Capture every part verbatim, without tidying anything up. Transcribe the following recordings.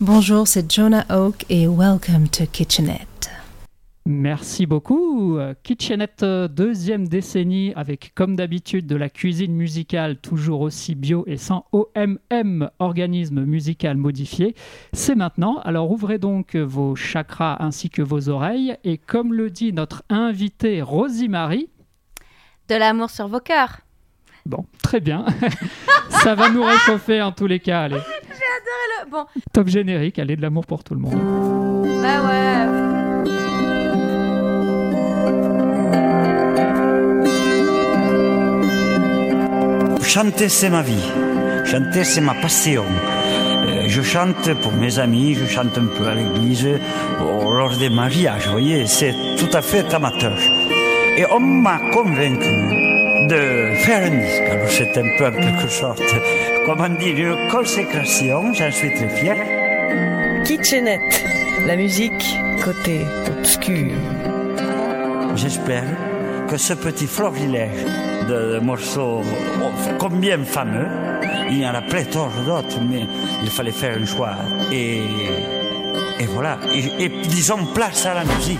Bonjour, c'est Jonah Oak et welcome to Kitchenette. Merci beaucoup. Kitchenette, deuxième décennie avec, comme d'habitude, de la cuisine musicale toujours aussi bio et sans O M M, organisme musical modifié. C'est maintenant. Alors ouvrez donc vos chakras ainsi que vos oreilles et comme le dit notre invitée Rosie-Marie... De l'amour sur vos cœurs. Bon, très bien. Ça va nous réchauffer en tous les cas, allez. J'ai adoré le... Bon. Top générique, allez, de l'amour pour tout le monde. Bah ouais. Chanter, c'est ma vie. Chanter, c'est ma passion. Euh, je chante pour mes amis, je chante un peu à l'église, oh, lors des mariages, vous voyez, c'est tout à fait amateur. Et on m'a convaincu de faire un disque. Alors c'est un peu en quelque sorte, comment dire, une consécration, j'en suis très fier. Kitchenette, la musique côté obscur. J'espère que ce petit florilège de morceaux combien fameux, il y en a pléthore d'autres, mais il fallait faire un choix. Et, et voilà, et, et disons place à la musique.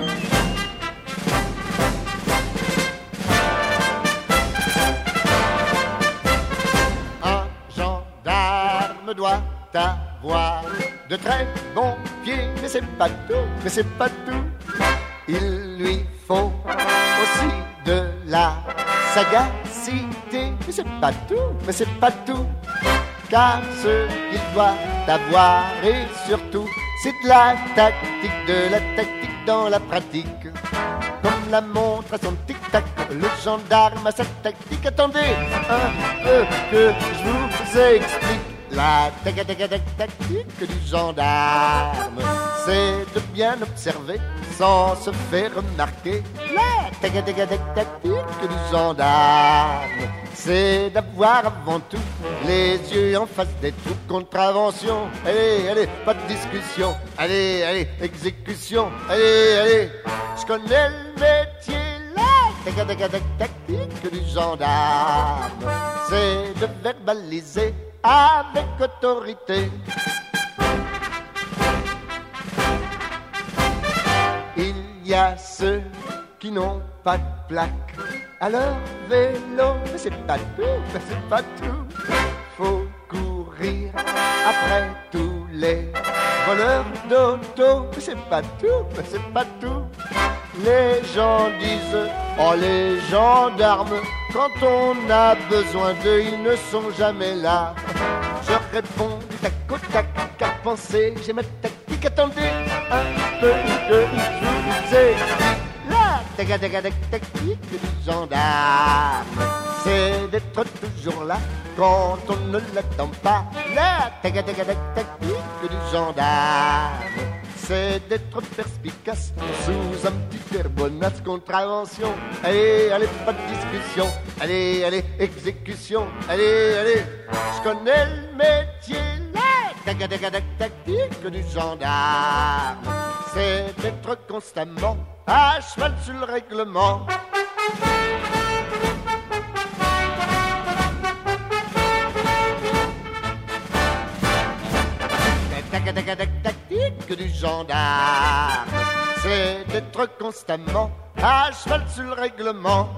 Un gendarme doit avoir de très bons pieds, mais c'est pas tout, mais c'est pas tout. Il lui faut aussi de la sagacité, mais c'est pas tout, mais c'est pas tout. Car ce qu'il doit avoir et surtout, c'est de la tactique, de la tactique dans la pratique. Comme la montre à son tic-tac, le gendarme a sa tactique. Attendez un peu que je vous explique. La tactique du gendarme, c'est de bien observer sans se faire remarquer. La tactique du gendarme, c'est d'avoir avant tout les yeux en face des trous. Contravention, allez, allez, pas de discussion. Allez, allez, exécution, allez, allez. Je connais le métier. La tactique du gendarme, c'est de verbaliser avec autorité. Il y a ceux qui n'ont pas de plaque à leur vélo, mais c'est pas tout, mais c'est pas tout. Faut courir après tous les voleurs d'auto, mais c'est pas tout, mais c'est pas tout. Les gens disent, oh les gendarmes, quand on a besoin d'eux, ils ne sont jamais là. Je réponds du tac au tac, car pensez, j'ai ma tactique. Attendez un peu que je vous explique. La tactique du gendarme, c'est d'être toujours là quand on ne l'attend pas. La tactique du gendarme, c'est d'être perspicace sous un petit air bonasse. Contravention, allez, allez, pas de discussion. Allez, allez, exécution, allez, allez. Je connais le métier, la tactique du gendarme, c'est d'être constamment à cheval sur le règlement. La tactique du gendarme, c'est d'être constamment à cheval sur le règlement.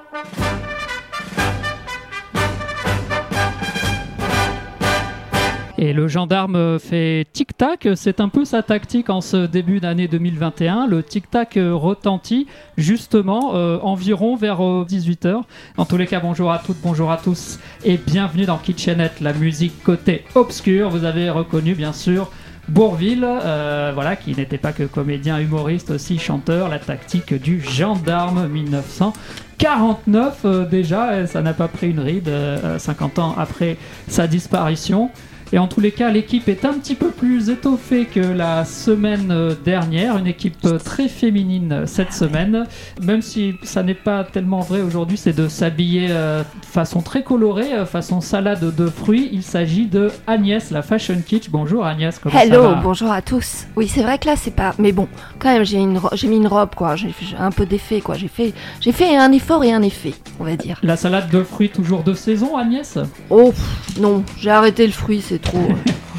Et le gendarme fait tic-tac, c'est un peu sa tactique en ce début d'année deux mille vingt et un. Le tic-tac retentit justement euh, environ vers euh, dix-huit heures. En tous les cas, bonjour à toutes, bonjour à tous et bienvenue dans Kitchenette, la musique côté obscur. Vous avez reconnu bien sûr Bourvil, euh, voilà, qui n'était pas que comédien, humoriste, aussi chanteur. La tactique du gendarme, dix-neuf cent quarante-neuf euh, déjà, ça n'a pas pris une ride, euh, cinquante ans après sa disparition. Et en tous les cas, l'équipe est un petit peu plus étoffée que la semaine dernière. Une équipe très féminine cette semaine. Même si ça n'est pas tellement vrai aujourd'hui, c'est de s'habiller euh, façon très colorée, euh, façon salade de fruits. Il s'agit de Agnès, la Fashion Kitsch. Bonjour Agnès, comment Hello, ça va ? Bonjour à tous. Oui, c'est vrai que là, c'est pas... Mais bon, quand même, j'ai, une ro- j'ai mis une robe, quoi. J'ai, j'ai un peu d'effet, quoi. J'ai fait... j'ai fait un effort et un effet, on va dire. La salade de fruits toujours de saison, Agnès ? Oh, pff, non, j'ai arrêté le fruit, c'est trop...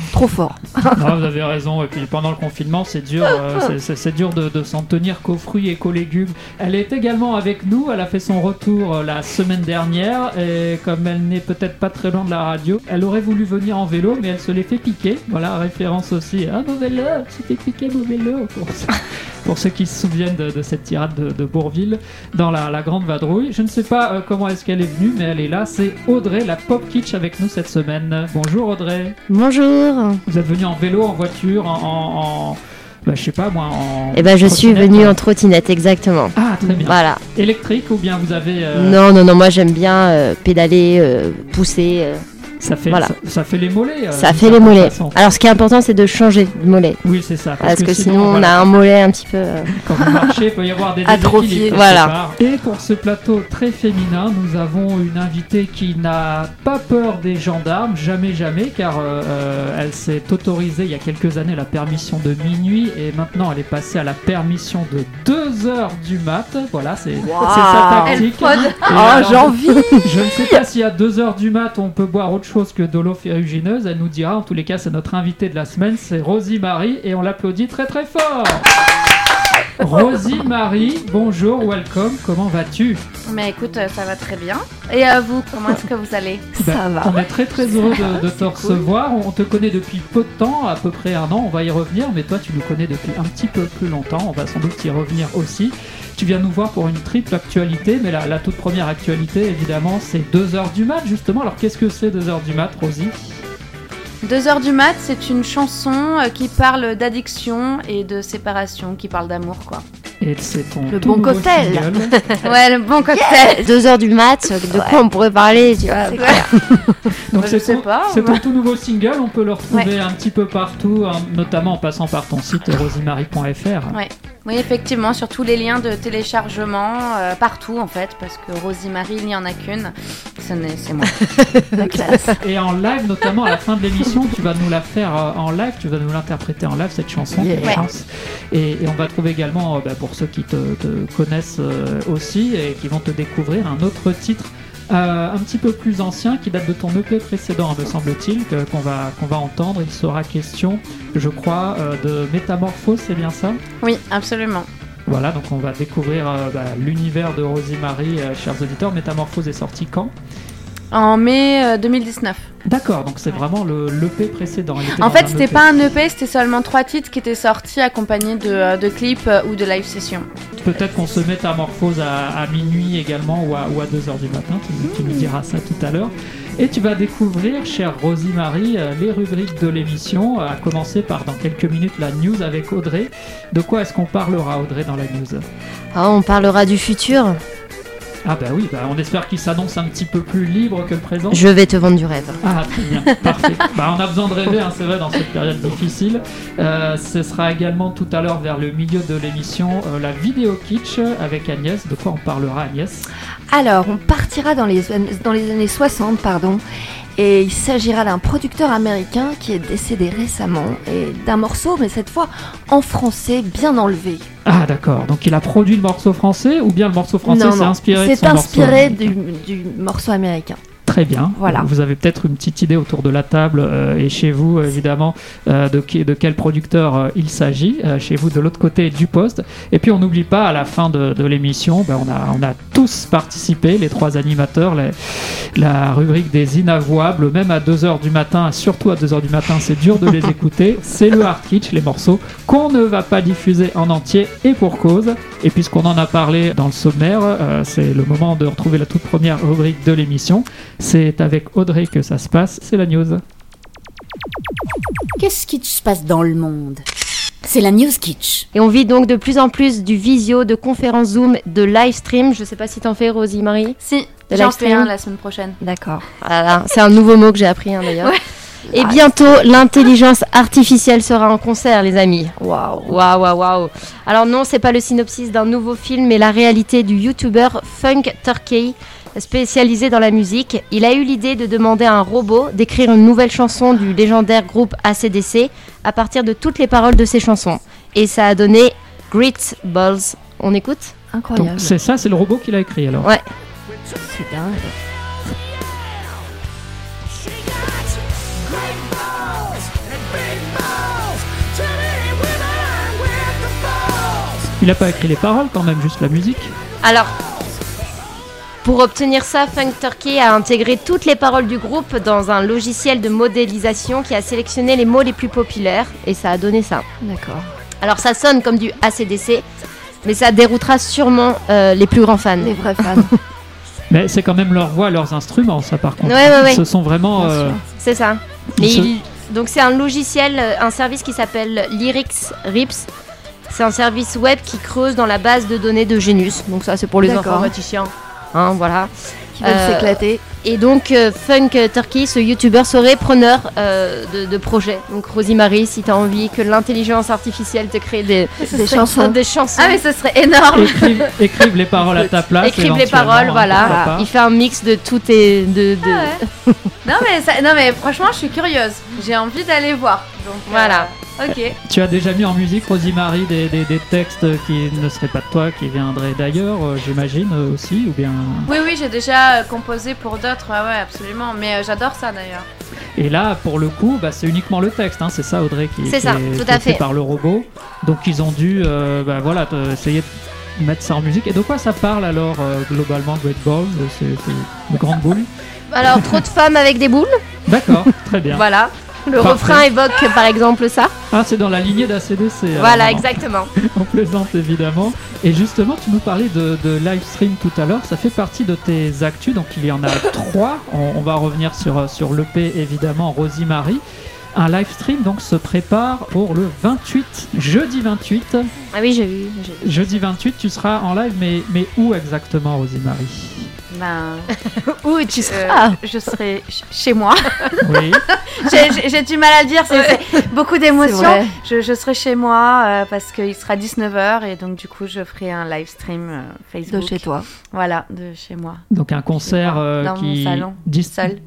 trop fort. Non, vous avez raison. Et puis pendant le confinement, c'est dur, euh, c'est, c'est, c'est dur de, de s'en tenir qu'aux fruits et qu'aux légumes. Elle est également avec nous. Elle a fait son retour euh, la semaine dernière. Et comme elle n'est peut-être pas très loin de la radio, elle aurait voulu venir en vélo, mais elle se l'est fait piquer. Voilà, référence aussi. Ah, mon vélo, tu t'es piqué mon vélo. Pour, pour ceux qui se souviennent de, de cette tirade de, de Bourvil dans la, la Grande Vadrouille. Je ne sais pas euh, comment est-ce qu'elle est venue, mais elle est là. C'est Audrey, la pop kitsch, avec nous cette semaine. Bonjour Audrey. Bonjour. Vous êtes venue en vélo, en voiture, en... en, en bah, je sais pas moi, en... Eh ben, je suis venue hein. en trottinette, exactement. Ah, très bien. Voilà. Électrique ou bien vous avez... Euh... Non, non, non, moi j'aime bien euh, pédaler, euh, pousser... Euh... Ça fait, voilà. ça, ça fait les mollets. Euh, ça fait les mollets. Façon. Alors, ce qui est important, c'est de changer de mollet. Oui, c'est ça. Parce, parce que, que sinon, sinon on voilà, a un mollet un petit peu... Euh... Quand vous marchez, il peut y avoir des atrophiés. Voilà. Et pour ce plateau très féminin, nous avons une invitée qui n'a pas peur des gendarmes, jamais, jamais, car euh, elle s'est autorisée il y a quelques années la permission de minuit et maintenant elle est passée à la permission de deux heures du mat. Voilà, c'est, wow. c'est sa tactique. Oh, j'ai envie. Je ne sais pas si à deux heures du mat on peut boire autre chose que de l'eau ferrugineuse. Elle nous dira. En tous les cas, c'est notre invitée de la semaine, c'est Rosie Marie, et on l'applaudit très très fort. Rosie Marie, bonjour, welcome. Comment vas-tu? Mais écoute, ça va très bien. Et euh, vous, comment est-ce que vous allez? Ben, Ça va. On est très très heureux de, de te recevoir. On te connaît depuis peu de temps, à peu près un an. On va y revenir, mais toi, tu nous connais depuis un petit peu plus longtemps. On va sans doute y revenir aussi. Tu viens nous voir pour une triple actualité, mais la, la toute première actualité, évidemment, c'est deux heures du mat, justement. Alors, qu'est-ce que c'est deux heures du mat, Rosie? deux heures du mat, c'est une chanson euh, qui parle d'addiction et de séparation, qui parle d'amour, quoi. Et c'est ton Le tout bon nouveau cocktail. single. Ouais, le bon cocktail. Deux heures du mat, de quoi on pourrait parler, tu vois. Donc Je c'est, sais ton, pas, c'est ouais. ton tout nouveau single, on peut le retrouver un petit peu partout, hein, notamment en passant par ton site rosiemarie point f r. Ouais. Oui, effectivement, sur tous les liens de téléchargement, euh, partout en fait, parce que Rosie Marie, il n'y en a qu'une, Ce n'est- c'est moi. La classe. Et en live, notamment à la fin de l'émission, tu vas nous la faire euh, en live, tu vas nous l'interpréter en live, cette chanson. Yeah. quelle Ouais. chance. Et, et on va trouver également, euh, bah, pour ceux qui te, te connaissent euh, aussi et qui vont te découvrir, un autre titre euh, un petit peu plus ancien qui date de ton E P précédent, me semble-t-il, que- qu'on va, qu'on va entendre. Il sera question, je crois, euh, de Métamorphose, c'est bien ça? Oui, absolument. Voilà, donc on va découvrir euh, bah, l'univers de Rosie Marie, euh, chers auditeurs. Métamorphose est sorti quand? En mai euh, deux mille dix-neuf. D'accord, donc c'est vraiment le l'E P précédent. Il était En dans fait, un c'était E P. pas un E P, c'était seulement trois titres qui étaient sortis accompagnés de, euh, de clips euh, ou de live sessions. Peut-être qu'on se métamorphose à, à minuit également ou à, ou à deux heures du matin, tu, tu nous diras ça tout à l'heure. Et tu vas découvrir, chère Rosie Marie, euh, les rubriques de l'émission, à commencer par dans quelques minutes la news avec Audrey. De quoi est-ce qu'on parlera, Audrey, dans la news? Ah, on parlera du futur. Ah bah oui, bah on espère qu'il s'annonce un petit peu plus libre que le présent. Je vais te vendre du rêve. Ah, très bien, parfait. Bah, on a besoin de rêver, hein, c'est vrai, dans cette période difficile. Euh, ce sera également tout à l'heure, vers le milieu de l'émission, euh, la vidéo kitsch avec Agnès. De quoi on parlera, Agnès? Alors, on partira dans les, dans les années soixante, pardon, et il s'agira d'un producteur américain qui est décédé récemment, et d'un morceau, mais cette fois en français, bien enlevé. Ah, d'accord. Donc il a produit le morceau français, ou bien le morceau français Non, s'est non, inspiré de c'est son inspiré morceau du, du morceau américain. Très bien. Voilà. Vous avez peut-être une petite idée autour de la table euh, et chez vous, évidemment, euh, de, qui- de quel producteur euh, il s'agit, euh, chez vous de l'autre côté du poste. Et puis on n'oublie pas, à la fin de, de l'émission, ben, on, a, on a tous participé, les trois animateurs, les- la rubrique des inavouables, même à deux heures du matin, surtout à deux heures du matin, c'est dur de les écouter. C'est le hard kitsch, les morceaux qu'on ne va pas diffuser en entier, et pour cause. Et puisqu'on en a parlé dans le sommaire, euh, c'est le moment de retrouver la toute première rubrique de l'émission. C'est avec Audrey que ça se passe, c'est la news. Qu'est-ce qui se passe dans le monde? C'est la News Kitsch. Et on vit donc de plus en plus du visio, de conférences Zoom, de live stream. Je sais pas si t'en fais, Rosie Marie. Si, De j'en live fais stream. un la semaine prochaine. D'accord. Voilà, c'est un nouveau mot que j'ai appris hein, d'ailleurs. Ouais. Et bientôt, l'intelligence artificielle sera en concert, les amis. Waouh. Waouh, waouh, waouh. Alors non, c'est pas le synopsis d'un nouveau film, mais la réalité du YouTuber Funk Turkey, spécialisé dans la musique. Il a eu l'idée de demander à un robot d'écrire une nouvelle chanson du légendaire groupe A C D C à partir de toutes les paroles de ses chansons. Et ça a donné Great Balls. On écoute ? Donc Incroyable. c'est ça, c'est le robot qui l'a écrit alors. Ouais. C'est dingue. Il a pas écrit les paroles quand même, juste la musique. Alors, pour obtenir ça, Funk Turkey a intégré toutes les paroles du groupe dans un logiciel de modélisation qui a sélectionné les mots les plus populaires et ça a donné ça. D'accord. Alors ça sonne comme du A C D C, mais ça déroutera sûrement euh, les plus grands fans. Les vrais fans. Mais c'est quand même leur voix, leurs instruments, ça par contre. Ouais, ouais, ouais. Ce sont vraiment... Euh... C'est ça. Mais Ce... il... Donc c'est un logiciel, un service qui s'appelle Lyrics Rips. C'est un service web qui creuse dans la base de données de Genius. Donc ça c'est pour les D'accord. informaticiens. Hein, voilà. Qui veulent Euh, s'éclater. Et donc euh, Funk Turkey, ce youtubeur, serait preneur euh, de, de projets. Donc Rosie Marie, si tu as envie que l'intelligence artificielle te crée des, Des chansons. des chansons. Ah mais ce serait énorme. Écrive, écrive les paroles à ta place. Écrive les éventuellement, paroles, hein, voilà. pourquoi pas. Il fait un mix de tout et de. de... Ah ouais. non mais ça, non mais franchement je suis curieuse. J'ai envie d'aller voir. Donc Voilà. euh, ok. Tu as déjà mis en musique, Rosie Marie, des, des, des textes qui ne seraient pas de toi, qui viendraient d'ailleurs, euh, j'imagine euh, aussi, ou bien... Oui oui j'ai déjà euh, composé pour d'autres. Ouais ouais absolument. Mais euh, j'adore ça d'ailleurs. Et là, pour le coup, bah, c'est uniquement le texte, hein, c'est ça Audrey qui, C'est qui ça, est, tout qui à est fait fait. par le robot. Donc ils ont dû euh, bah, voilà, te- essayer de mettre ça en musique. Et de quoi ça parle alors euh, globalement, Great Balls? C'est c'est une grande boule. Alors, trop de femmes avec des boules. D'accord, très bien. Voilà. Le Parfait. refrain évoque par exemple ça. Ah, c'est dans la lignée d'A C D C. alors, Voilà, non. exactement. On plaisante évidemment. Et justement, tu nous parlais de, de live stream tout à l'heure. Ça fait partie de tes actus. Donc il y en a trois. On, on va revenir sur, sur l'E P évidemment, Rosie Marie. Un live stream donc se prépare pour le vingt-huit, jeudi vingt-huit. Ah oui, j'ai vu. j'ai vu. Jeudi vingt-huit, tu seras en live, mais, mais où exactement, Rosie Marie? Ben Où tu euh, seras je serai ch- chez moi. Oui. j'ai, j'ai- j'ai du mal à le dire. C'est, c'est beaucoup C'est d'émotions. vrai. Je, je serai chez moi euh, parce qu'il sera dix-neuf heures et donc du coup je ferai un live stream euh, Facebook. De chez toi. Voilà, de chez moi. Donc un concert euh, Dans qui mon salon. dis- Seul.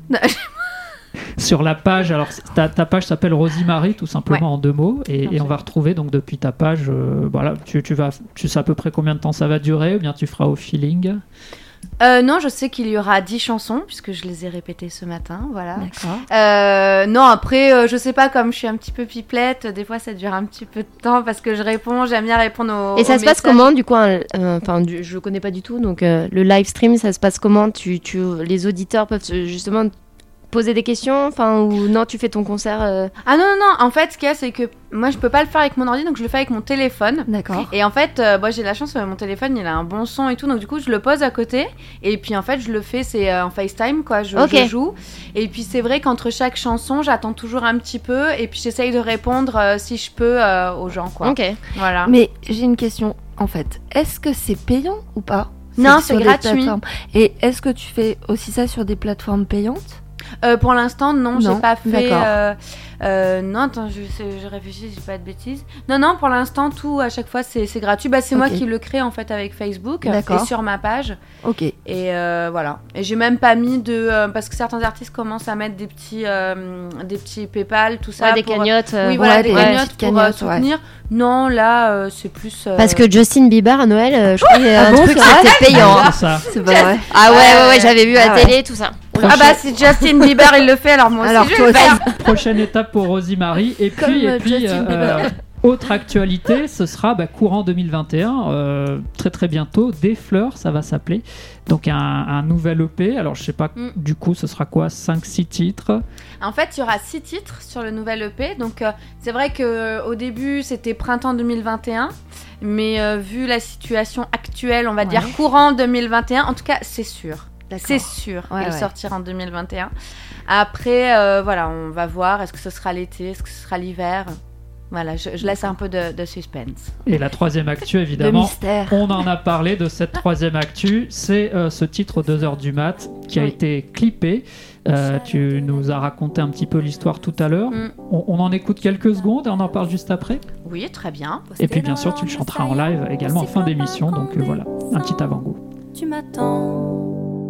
sur la page. Alors ta, ta page s'appelle Rosie Marie tout simplement Ouais. en deux mots et, Bien et on sûr. va retrouver donc depuis ta page. euh, voilà, tu, tu vas, tu sais à peu près combien de temps ça va durer ou bien tu feras au feeling. Euh, non, je sais qu'il y aura dix chansons puisque je les ai répétées ce matin. Voilà. D'accord. Euh, non, après, euh, je sais pas, comme je suis un petit peu pipelette, des fois ça dure un petit peu de temps parce que je réponds, j'aime bien répondre aux. Et ça aux se passe messages. comment du coup un- euh, Enfin, du- je connais pas du tout. Donc euh, le live stream, ça se passe comment tu, tu, les auditeurs peuvent se- justement poser des questions. Enfin, ou non, tu fais ton concert. euh, Ah non, non, non, en fait, ce qu'il y a, c'est que moi je peux pas le faire avec mon ordi donc je le fais avec mon téléphone. D'accord. Et en fait, euh, moi j'ai la chance, euh, mon téléphone il a un bon son et tout, donc du coup je le pose à côté. Et puis en fait, je le fais, c'est euh, en FaceTime quoi, je, Ok. je joue. Et puis c'est vrai qu'entre chaque chanson, j'attends toujours un petit peu et puis j'essaye de répondre euh, si je peux euh, aux gens quoi. Ok. Voilà. Mais j'ai une question en fait. Est-ce que c'est payant ou pas? Non, sur c'est des gratuit. plateformes. Et est-ce que tu fais aussi ça sur des plateformes payantes? Euh, pour l'instant, non, Non, j'ai pas fait. d'accord. Euh, euh, non, attends, je, sais- je réfléchis, je dis pas de bêtises. Non, non, pour l'instant, tout à chaque fois c'est c'est gratuit. Bah, c'est moi Ok. qui le crée en fait avec Facebook D'accord. et sur ma page. Ok. Et euh, voilà. Et j'ai même pas mis de. euh, parce que certains artistes commencent à mettre des petits, euh, des petits PayPal, tout ça. Ouais, des pour- cagnottes. euh, Oui, voilà, Ouais, des des cagnottes petites pour euh, cagnottes, ouais. soutenir. Non, là, euh, c'est plus. euh, Parce que Justin Bieber à Noël, euh, je crois qu'il y a Ah un bon, truc c'est vrai c'était payant. hein. C'est ça. C'est pas vrai. Ah ouais, ouais, ouais, Ouais. j'avais vu à Ah la ouais. télé, tout ça. Ah bah, si Justin Bieber il le fait, alors moi aussi Alors, je toi vais le aussi. faire. Prochaine étape pour Rosie Marie. Et Comme, puis, et euh, puis Justin Bieber. autre actualité, ce sera bah, courant deux mille vingt et un, euh, très très bientôt. Des fleurs, ça va s'appeler. Donc un, un nouvel E P. Alors je sais pas, Mm. du coup, ce sera quoi, cinq six titres. En fait, il y aura six titres sur le nouvel E P. Donc, euh, c'est vrai qu'au début, c'était printemps deux mille vingt et un. Mais euh, vu la situation actuelle, on va Ouais. dire courant deux mille vingt et un, en tout cas, c'est sûr. D'accord. C'est sûr Ouais, qu'il ouais. sortira en deux mille vingt et un. Après, euh, voilà, on va voir. Est-ce que ce sera l'été? Est-ce que ce sera l'hiver? Voilà, je, je laisse un peu de, de suspense. Et la troisième actu, Le évidemment. mystère. On en a parlé de cette troisième actu, c'est euh, ce titre deux heures du mat qui a Oui. été clippé. Euh, tu nous as raconté un petit peu l'histoire tout à l'heure. Mm. On, on en écoute quelques secondes et on en parle juste après. Oui, très bien. Et puis bien sûr, tu le chanteras en live également en fin d'émission. Donc euh, voilà, un petit avant-goût. Tu m'attends.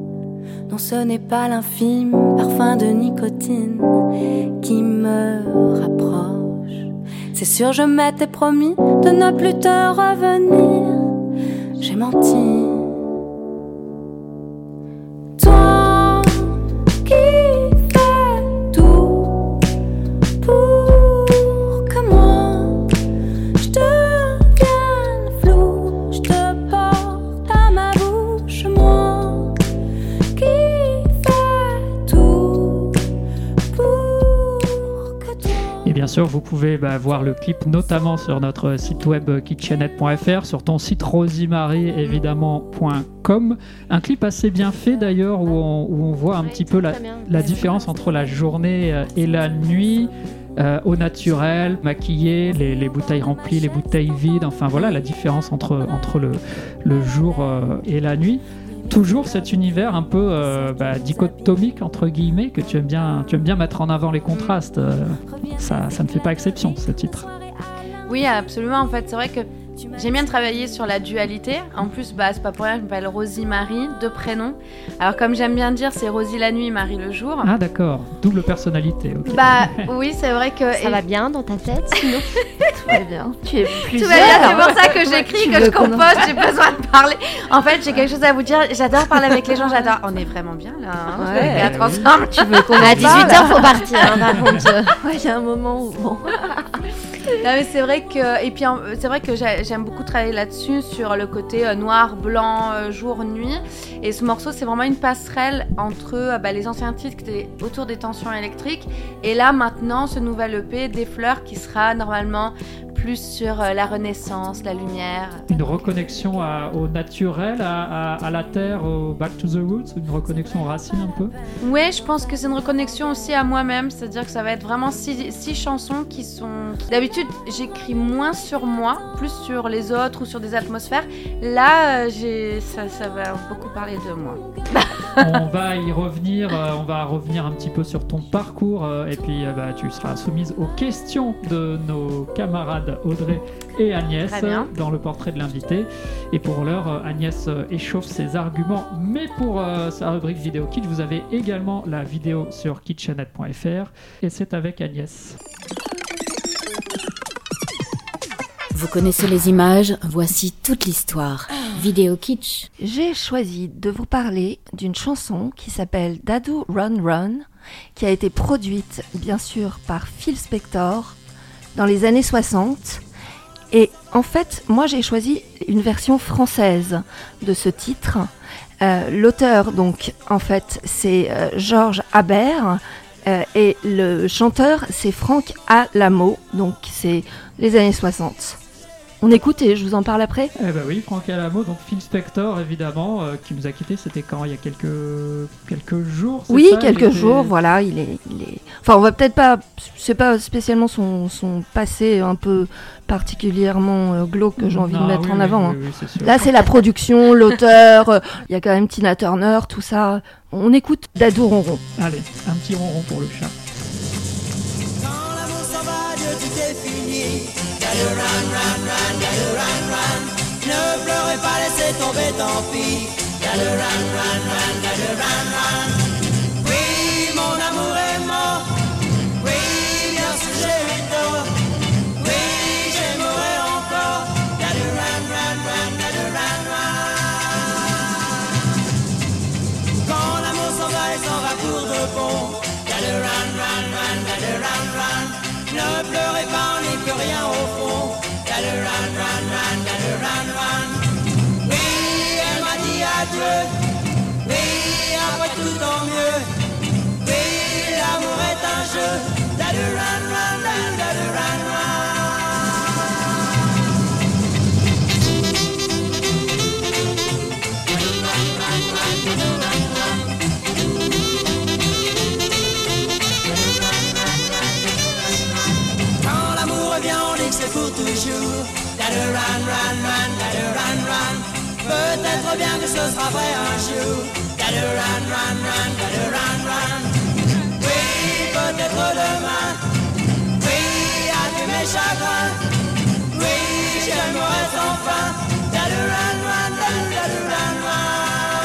Non, ce n'est pas l'infime parfum de nicotine qui me rapproche. C'est sûr, je m'étais promis de ne plus te revenir. J'ai menti. Toi qui fais tout pour que moi je devienne flou. sûr, vous pouvez bah, voir le clip notamment sur notre site web kitchenette point f r, sur ton site rosimary évidemment point com. Un clip assez bien fait d'ailleurs où on, où on voit un Ouais, petit peu la, la différence entre la journée euh, et la nuit. Euh, au naturel, maquillé, les, les bouteilles remplies, les bouteilles vides, enfin voilà la différence entre, entre le, le jour euh, et la nuit. Toujours cet univers un peu euh, bah, dichotomique entre guillemets que tu aimes bien, tu aimes bien mettre en avant les contrastes. Euh, ça, ça ne fait pas exception ce titre. Oui, absolument. En fait, c'est vrai que j'aime bien travailler sur la dualité. En plus, bah, c'est pas pour rien, je m'appelle Rosie Marie, deux prénoms. Alors, comme j'aime bien dire, c'est Rosie la nuit, Marie le jour. Ah, d'accord. Double personnalité. Okay. Bah, oui, c'est vrai que. Ça et... va bien dans ta tête, sinon tout va bien. Tu es plus. Tout va bien, c'est pour ça que j'écris, que je compose, j'ai besoin de parler. En fait, j'ai quelque chose à vous dire. J'adore parler avec les gens, j'adore. On est vraiment bien là. Hein, ouais, quatre oui. ensemble. Tu veux qu'on à dix-huit heures, faut partir. Hein, par contre. Ouais, il y a un moment où. Bon. Non, mais c'est vrai que et puis c'est vrai que j'aime beaucoup travailler là-dessus sur le côté euh, noir, blanc, euh, jour, nuit. Et ce morceau, c'est vraiment une passerelle entre euh, bah, les anciens titres qui étaient autour des tensions électriques et là maintenant ce nouvel E P Des fleurs qui sera normalement plus sur euh, la renaissance, la lumière. Une reconnexion à, au naturel, à, à, à la terre, au back to the roots, une reconnexion aux racines un peu. Ouais, je pense que c'est une reconnexion aussi à moi-même, c'est-à-dire que ça va être vraiment six, six chansons qui sont. D'habitude, j'écris moins sur moi, plus sur les autres ou sur des atmosphères. Là, euh, j'ai... Ça, ça va beaucoup parler de moi. On va y revenir, euh, on va revenir un petit peu sur ton parcours euh, et puis euh, bah, tu seras soumise aux questions de nos camarades Audrey et Agnès euh, dans le portrait de l'invité. Et pour l'heure, euh, Agnès euh, échauffe ses arguments. Mais pour euh, sa rubrique Vidéo Kitsch, vous avez également la vidéo sur kitchenette point f r et c'est avec Agnès. Vous connaissez les images, voici toute l'histoire. Vidéo Kitsch. J'ai choisi de vous parler d'une chanson qui s'appelle Dadu Run Run, qui a été produite bien sûr par Phil Spector dans les années soixante. Et en fait, moi j'ai choisi une version française de ce titre. Euh, l'auteur, donc, en fait, c'est euh, Georges Habert. Euh, et le chanteur, c'est Franck Alamo. Donc, c'est les années soixante. On écoute et je vous en parle après. Eh ben oui, Franck Alamo, donc Phil Spector évidemment, euh, qui nous a quittés, c'était quand? Il y a quelques, quelques jours c'est Oui, ça quelques était... jours, voilà. Il est, il est... Enfin, on va peut-être pas. C'est pas spécialement son, son passé un peu particulièrement euh, glauque que j'ai envie ah, de mettre oui, en oui, avant. oui, Hein. oui, c'est sûr. Là, c'est la production, l'auteur. Il euh, y a quand même Tina Turner, tout ça. On écoute Dadu Ronron. Allez, un petit ronron pour le chat. Quand l'amour s'en va, Dieu, tout est fini. Dadu run, run, run, dadu run, run. Ne pleurez pas, laissez tomber, tant pis. Dadu run, run, run, dadu run, run. Oui, mon amour est mort. Oui, bien sûr j'ai eu tort. Oui, j'aimerais encore. Dadu run, run, run, dadu run, run. Quand l'amour s'en va, il s'en va pour de bon. Dadu run, run, run, dadu run, run. Ne pleurez pas, on n'est plus rien au fond. Dadu run, run, run, dadu run, run. Oui, elle m'a dit adieu. Oui, après tout tant mieux. Oui, l'amour est un jeu. Dadu run, run, dadu, dadu run, run. Quand l'amour revient, on dit que c'est pour toujours. Dadu run, run, run, dadu run, run. Peut-être bien que ce sera vrai un jour. Dadu run, run, run, dadu run, run. Oui, peut-être demain. Oui, adieu mes chagrins. Oui, j'aimerais enfin. Dadu run, run, dadu, dadu run, run.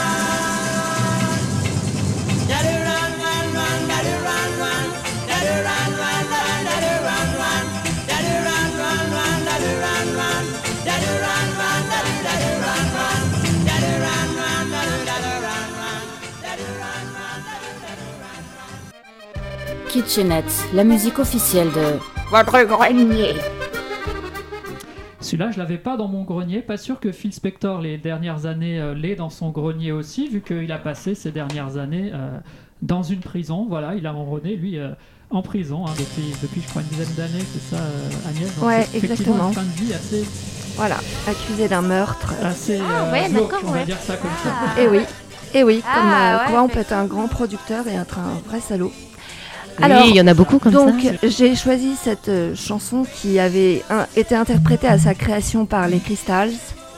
Dadu run, run, run, dadu run, run. Dadu run, run, run, dadu run, run. Dadu run, run, run, dadu run, run. Dadu run, run, dadu, dadu run, run. Dadu run, run, dadu, dadu run, run. Dadu run, run, dadu, dadu run, run. Kitchenette, la musique officielle de Votre grenier. Celui-là, je l'avais pas dans mon grenier. Pas sûr que Phil Spector, les dernières années, euh, l'ait dans son grenier aussi, vu qu'il a passé ces dernières années euh, dans une prison. Voilà, il a ronronné, lui, euh, en prison hein, depuis, depuis, je crois, une dizaine d'années, c'est ça, euh, Agnès. Donc, ouais, c'est exactement. Une fin de vie assez... Voilà, accusé d'un meurtre. Assez ah, euh, ouais, glauque, d'accord, on va ouais. dire ça comme Ah. ça. Et oui, et oui, Ah, comme euh, ouais, quoi on peut être un grand producteur et être un vrai salaud. Alors, oui, il y en a beaucoup comme donc, ça. Donc, j'ai choisi cette euh, chanson qui avait un, été interprétée à sa création par les Crystals.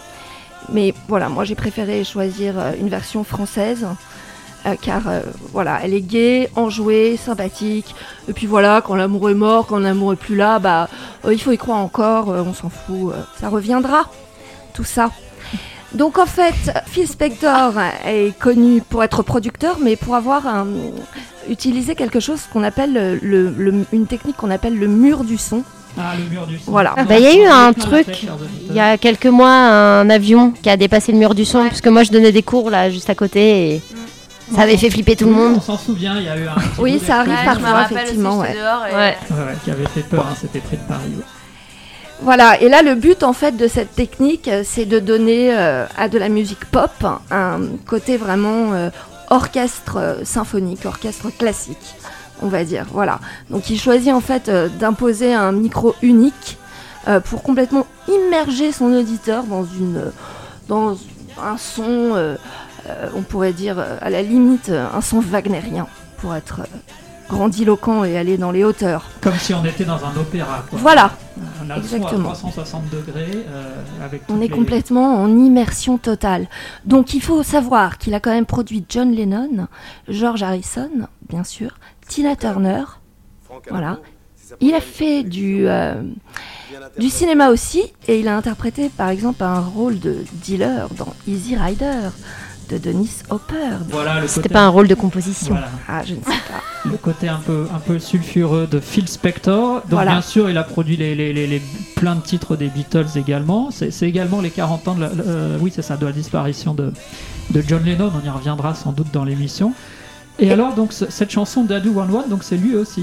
Mais voilà, moi j'ai préféré choisir euh, une version française. Euh, car euh, voilà, elle est gaie, enjouée, sympathique. Et puis voilà, quand l'amour est mort, quand l'amour est plus là, bah euh, il faut y croire encore, euh, on s'en fout, euh, ça reviendra, tout ça. Donc en fait, Phil Spector est connu pour être producteur, mais pour avoir un, utilisé quelque chose qu'on appelle le, le, le, une technique qu'on appelle le mur du son. Ah, le mur du son. Voilà. Il bah, y a eu un truc, il y a quelques mois, un avion qui a dépassé le mur du son, ouais. Puisque moi je donnais des cours là juste à côté et mmh. ça avait fait flipper tout oui, le monde. On s'en souvient, il y a eu un petit oui, ça arrive ouais, parfois, effectivement. Ouais. Dehors et... ouais. Ouais, ouais, qui avait fait peur, hein, c'était près de Paris. Ouais. Voilà, et là le but en fait de cette technique, c'est de donner euh, à de la musique pop un côté vraiment euh, orchestre euh, symphonique, orchestre classique, on va dire. Voilà. Donc il choisit en fait euh, d'imposer un micro unique euh, pour complètement immerger son auditeur dans une dans un son, euh, euh, on pourrait dire euh, à la limite euh, un son wagnérien pour être euh, grandiloquent et aller dans les hauteurs. Comme si on était dans un opéra. Quoi. Voilà. On a le son à trois cent soixante degrés. Euh, avec on est les... complètement en immersion totale. Donc il faut savoir qu'il a quand même produit John Lennon, George Harrison, bien sûr, Tina Turner. Voilà. Il a fait du, euh, du cinéma aussi et il a interprété par exemple un rôle de dealer dans Easy Rider de Dennis Hopper. Voilà, c'était pas un rôle de composition. Voilà. Ah, je ne sais pas. Le côté un peu, un peu sulfureux de Phil Spector. Donc voilà. Bien sûr, il a produit les, les, les, les, plein de titres des Beatles également. C'est, c'est également les quarante ans de la, euh, oui, c'est ça, de la disparition de, de John Lennon. On y reviendra sans doute dans l'émission. Et, et alors, donc, c- cette chanson d'Adu One One, donc c'est lui aussi.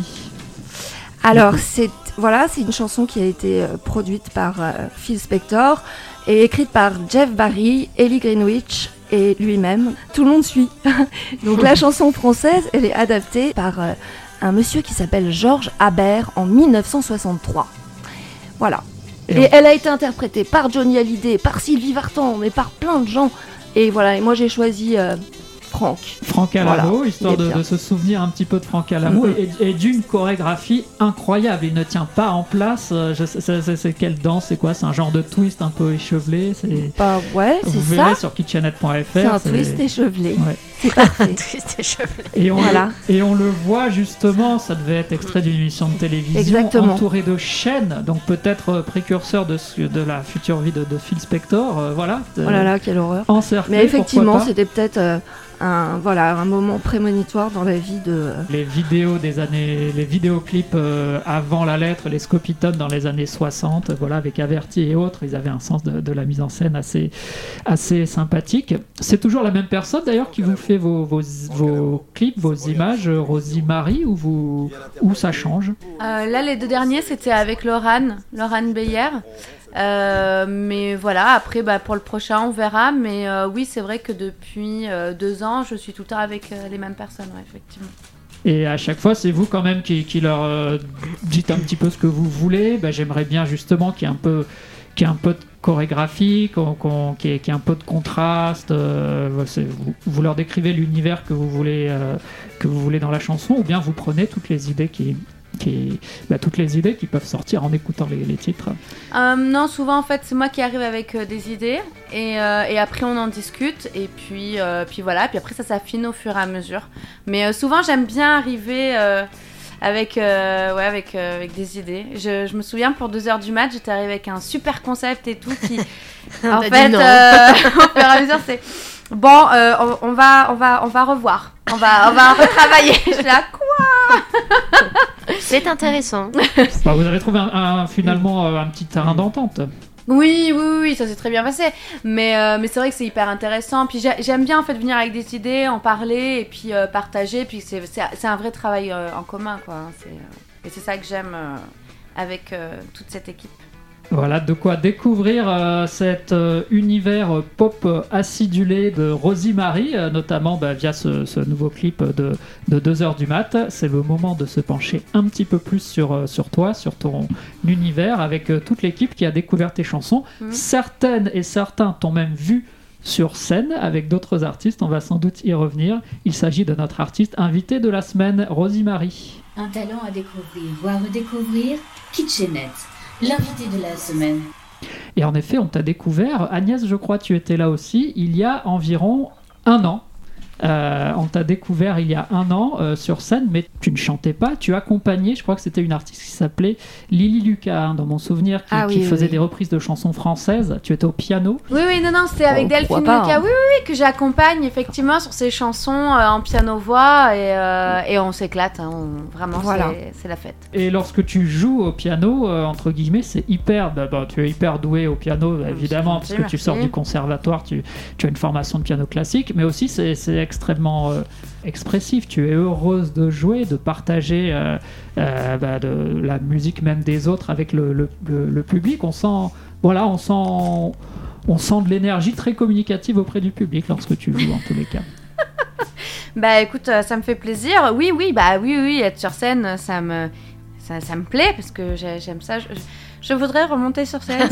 Alors, c'est, voilà, c'est une chanson qui a été euh, produite par euh, Phil Spector et écrite par Jeff Barry, Ellie Greenwich et lui-même. Tout le monde suit. Donc la chanson française, elle est adaptée par euh, un monsieur qui s'appelle Georges Habert en dix-neuf cent soixante-trois. Voilà. Et, et on... elle a été interprétée par Johnny Hallyday, par Sylvie Vartan, mais par plein de gens. Et voilà, et moi j'ai choisi... Euh, Franck. Franck Alamo, voilà, histoire de, de se souvenir un petit peu de Franck Alamo mm-hmm. et, et d'une chorégraphie incroyable. Il ne tient pas en place. Je sais, c'est, c'est, c'est quelle danse, c'est quoi? C'est un genre de twist un peu échevelé. C'est... Bah ouais, c'est Vous ça. verrez sur kitchenette point f r. C'est un c'est... twist échevelé. Ouais. C'est parfait. Un twist échevelé. Et on, voilà. le, et on le voit justement, ça devait être extrait d'une émission de télévision. Exactement. Entouré de chaînes, donc peut-être précurseur de, de la future vie de, de Phil Spector. Euh, voilà. Oh là là, quelle horreur. Encerclé, mais effectivement, c'était peut-être... Euh, Un, voilà, un moment prémonitoire dans la vie de... Les vidéos des années... Les vidéoclips euh, avant la lettre, les Scopitones dans les années soixante, voilà, avec Averti et autres, ils avaient un sens de, de la mise en scène assez, assez sympathique. C'est toujours la même personne d'ailleurs qui vous fait vos, vos, vos clips, vos images, Rosie Marie, ou, vous, ou ça change? euh, Là, les deux derniers, c'était avec Laurane, Laurane Beyer. Euh, mais voilà, après bah, pour le prochain on verra, mais euh, oui c'est vrai que depuis euh, deux ans je suis tout le temps avec euh, les mêmes personnes, ouais, effectivement. Et à chaque fois c'est vous quand même qui, qui leur euh, dites un petit peu ce que vous voulez. Bah, j'aimerais bien justement qu'il y ait un peu, qu'il y ait un peu de chorégraphie, qu'on, qu'on, qu'il, y ait, qu'il y ait un peu de contraste, euh, c'est, vous, vous leur décrivez l'univers que vous voulez, euh, que vous voulez dans la chanson, ou bien vous prenez toutes les idées qui... Qui, bah, toutes les idées qui peuvent sortir en écoutant les, les titres. Euh, non, souvent en fait c'est moi qui arrive avec euh, des idées et, euh, et après on en discute et puis, euh, puis voilà, puis après ça s'affine au fur et à mesure. Mais euh, souvent j'aime bien arriver euh, avec, euh, ouais, avec, euh, avec des idées. Je, je me souviens pour deux heures du match, j'étais arrivée avec un super concept et tout qui en fait euh, au fur et à mesure c'est bon, euh, on, on, va, on, va, on va revoir, on va, on va retravailler. Je suis là, quoi? C'est intéressant. Bah, vous avez trouvé un, un, finalement un petit terrain d'entente. Oui, oui, oui, ça s'est très bien passé. Mais, euh, mais c'est vrai que c'est hyper intéressant. Puis j'aime bien en fait venir avec des idées, en parler et puis euh, partager. Puis c'est, c'est, c'est un vrai travail euh, en commun, quoi. C'est, euh, et c'est ça que j'aime euh, avec euh, toute cette équipe. Voilà, de quoi découvrir euh, cet euh, univers euh, pop euh, acidulé de Rosie Marie, euh, notamment bah, via ce, ce nouveau clip de, de deux heures du mat. C'est le moment de se pencher un petit peu plus sur, euh, sur toi, sur ton univers, avec euh, toute l'équipe qui a découvert tes chansons. Mmh. Certaines et certains t'ont même vu sur scène avec d'autres artistes. On va sans doute y revenir. Il s'agit de notre artiste invité de la semaine, Rosie Marie. Un talent à découvrir ou à redécouvrir, Kitchenette. L'invité de la semaine. Et en effet, on t'a découvert, Agnès, je crois, tu étais là aussi, il y a environ un an. Euh, on t'a découvert il y a un an euh, sur scène, mais tu ne chantais pas, tu accompagnais, je crois que c'était une artiste qui s'appelait Lily Lucas, hein, dans mon souvenir, qui, ah, oui, qui oui, faisait oui. des reprises de chansons françaises. Tu étais au piano. Oui, oui, non, non, c'était avec oh, Delphine Lucas, hein. oui, oui, oui, que j'accompagne effectivement sur ses chansons euh, en piano-voix et, euh, et on s'éclate, hein, on, vraiment, voilà. c'est, c'est la fête. Et lorsque tu joues au piano, euh, entre guillemets, c'est hyper, bah, bah, tu es hyper doué au piano, bah, évidemment, parce que merci. Tu sors du conservatoire, tu, tu as une formation de piano classique, mais aussi c'est, c'est extrêmement... Euh, expressif, tu es heureuse de jouer, de partager euh, euh, bah, de la musique même des autres avec le, le, le, le public. On sent, voilà, on sent, on sent de l'énergie très communicative auprès du public lorsque tu joues en tous les cas. Bah écoute, ça me fait plaisir. Oui, oui, bah oui, oui, être sur scène, ça me, ça, ça me plaît parce que j'aime ça. Je, je voudrais remonter sur scène.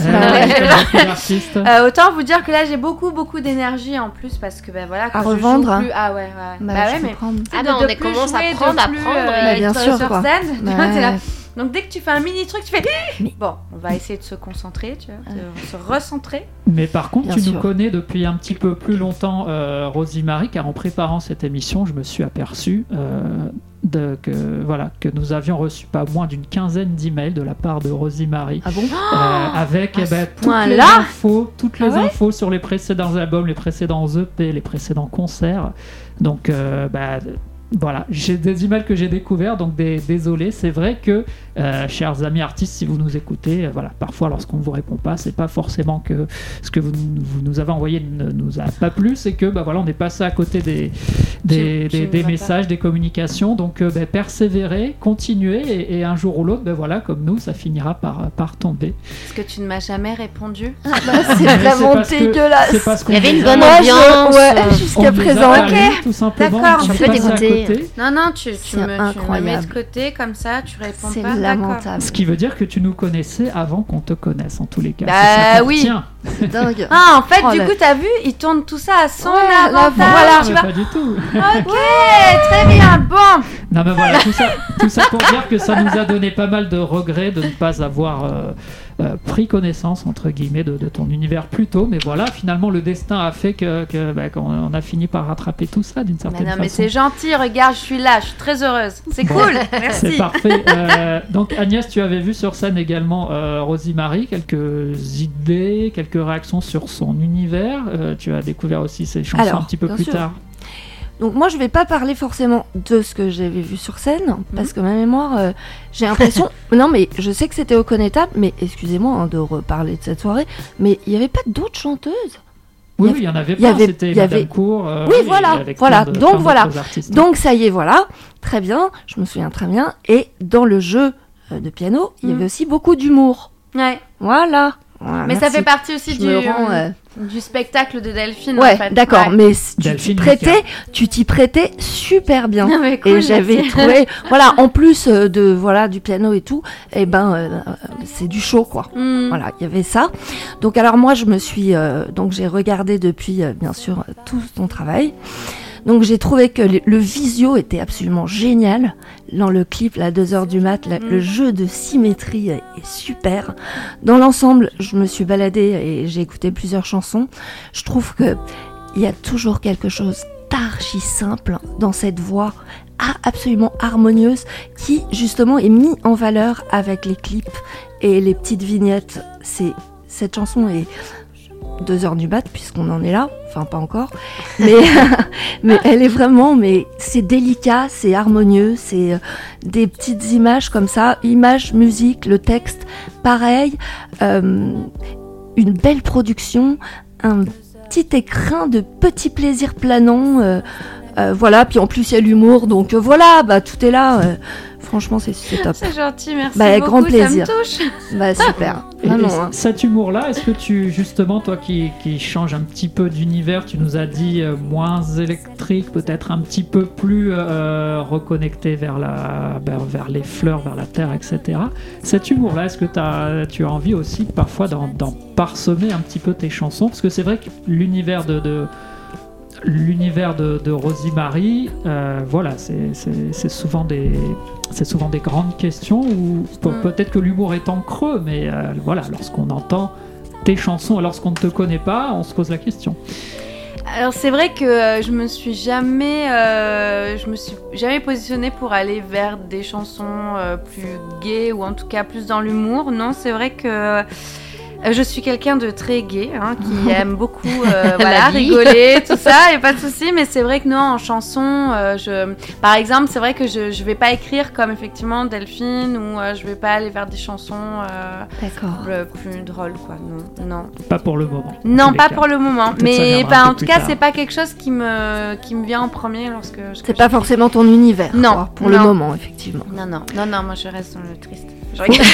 euh, autant vous dire que là j'ai beaucoup beaucoup d'énergie en plus parce que ben bah, voilà. À revendre. Plus... Ah ouais, ouais. Bah, bah ouais, mais ah non, on est commence à apprendre, à apprendre euh, et bien sûr sur quoi. scène. Bah, tu vois, là. Donc dès que tu fais un mini truc, tu fais mais... bon, on va essayer de se concentrer, tu vois, de se recentrer. Mais par contre, bien tu sûr. nous connais depuis un petit peu plus longtemps, euh, Rosie Marie, car en préparant cette émission, je me suis aperçu. Euh, De, que, voilà, que nous avions reçu pas moins d'une quinzaine d'emails de la part de Rosie Marie ah bon euh, avec eh ben, toutes point les là infos, toutes les ah ouais infos sur les précédents albums, les précédents E P, les précédents concerts. Donc euh, bah, voilà, j'ai des emails que j'ai découverts, donc des, désolé. C'est vrai que, euh, chers amis artistes, si vous nous écoutez, euh, voilà, parfois lorsqu'on ne vous répond pas, c'est pas forcément que ce que vous, vous nous avez envoyé ne nous a pas plu, c'est que bah, voilà, on est passé à côté des, des, des, des messages, des communications. Donc euh, bah, persévérer, continuer, et, et un jour ou l'autre, bah, voilà, comme nous, ça finira par, par tomber. Est-ce que tu ne m'as jamais répondu? Ah bah, c'est vraiment c'est dégueulasse. C'est parce Il y avait une a... bonne ambiance. Ouais, jusqu'à présent. Parlé, ok, tout simplement. d'accord. Je peux t'écouter. Non, non, tu, tu, me, tu me mets de incroyable. côté comme ça, tu réponds C'est pas. lamentable. Ce qui veut dire que tu nous connaissais avant qu'on te connaisse, en tous les cas. Bah c'est ça oui. C'est dingue. Ah, en fait, Oh, du là. coup, t'as vu, il tourne tout ça à son Ouais, avantage. là, voilà. tu Mais vois. pas du tout. Ok, très bien, bon. Non mais voilà, tout ça, tout ça pour dire que ça nous a donné pas mal de regrets de ne pas avoir euh, euh, pris connaissance, entre guillemets, de, de ton univers plus tôt. Mais voilà, finalement, le destin a fait que, que bah, qu'on on a fini par rattraper tout ça d'une certaine Mais non, façon. mais c'est gentil, regarde, je suis là, je suis très heureuse. C'est Bon, cool, merci. C'est parfait. Euh, donc Agnès, tu avais vu sur scène également euh, Rosie Marie, quelques idées, quelques réactions sur son univers. Euh, tu as découvert aussi ses chansons Alors, un petit peu bien plus sûr. tard. Donc moi je vais pas parler forcément de ce que j'avais vu sur scène mmh. parce que ma mémoire euh, j'ai l'impression non mais je sais que c'était au Connétable, mais excusez-moi hein, de reparler de cette soirée, mais il y avait pas d'autres chanteuses. Oui, il oui, il y en avait il y pas, avait- c'était il y Madame avait- Cour. euh, oui et voilà, avec voilà. plein de- Donc plein voilà. d'autres artistes. Donc ça y est, voilà, très bien, je me souviens très bien. Et dans le jeu euh, de piano, il y Mmh. avait aussi beaucoup d'humour. Ouais. Voilà. Voilà, Mais ça merci. fait partie aussi Je du, me rends, euh, du spectacle de Delphine. Ouais, en fait. d'accord, Ouais. mais c- tu t'y Delphine prêtais, Lucas. tu t'y prêtais super bien. Ah, mais cool, Et j'avais merci. trouvé, voilà, en plus euh, de voilà du piano et tout, et ben euh, euh, c'est du show quoi. Mm. Voilà, il y avait ça. Donc alors moi je me suis, euh, donc j'ai regardé depuis euh, bien sûr tout ton travail. Donc j'ai trouvé que le, le visio était absolument génial. Dans le clip, la deux heures du mat, la- Mm. le jeu de symétrie est, est super. Dans l'ensemble, je me suis baladée et j'ai écouté plusieurs chansons. Je trouve que il y a toujours quelque chose d'archi simple dans cette voix a- absolument harmonieuse qui justement est mis en valeur avec les clips et les petites vignettes. C'est cette chanson est deux heures du mat puisqu'on en est là, enfin pas encore, mais mais elle est vraiment, mais c'est délicat, c'est harmonieux, c'est euh, des petites images comme ça, images, musique, le texte, pareil, euh, une belle production, un petit écrin de petits plaisirs planants, euh, euh, voilà, puis en plus il y a l'humour, donc euh, voilà, bah tout est là. euh, Franchement, c'est, c'est top. C'est gentil, merci bah, beaucoup, grand plaisir. ça me touche. Bah, super. Et, Vraiment, et hein. cet humour-là, est-ce que tu, justement, toi qui, qui change un petit peu d'univers, tu nous as dit euh, moins électrique, peut-être un petit peu plus euh, reconnecté vers, la, vers, vers les fleurs, vers la terre, et cetera. Cet humour-là, est-ce que t'as, tu as envie aussi parfois d'en, d'en parsemer un petit peu tes chansons? Parce que c'est vrai que l'univers de... de L'univers de, de Rosie Marie, euh, voilà, c'est, c'est, c'est, souvent des, c'est souvent des grandes questions où pe- Mm. peut-être que l'humour est en creux, mais euh, voilà, lorsqu'on entend tes chansons et lorsqu'on ne te connaît pas, on se pose la question. Alors c'est vrai que euh, je me suis jamais, euh, je me suis jamais positionnée pour aller vers des chansons euh, plus gaies ou en tout cas plus dans l'humour. Non, c'est vrai que euh, je suis quelqu'un de très gai, hein, qui aime beaucoup euh, voilà, rigoler, tout ça, et pas de souci. Mais c'est vrai que non, en chanson, euh, je... par exemple, c'est vrai que je je vais pas écrire comme effectivement Delphine ou euh, je vais pas aller vers des chansons euh, le plus drôles, quoi. Non, non. Pas pour le moment. Non, pas pour le moment. Peut-être ça Mais viendra bah, un peu en tout plus cas, tard. c'est pas quelque chose qui me qui me vient en premier lorsque. lorsque C'est pas forcément ton univers. Non, quoi, pour non. le moment, effectivement. Non, non, non, non. Moi, je reste dans le triste. Je rigole.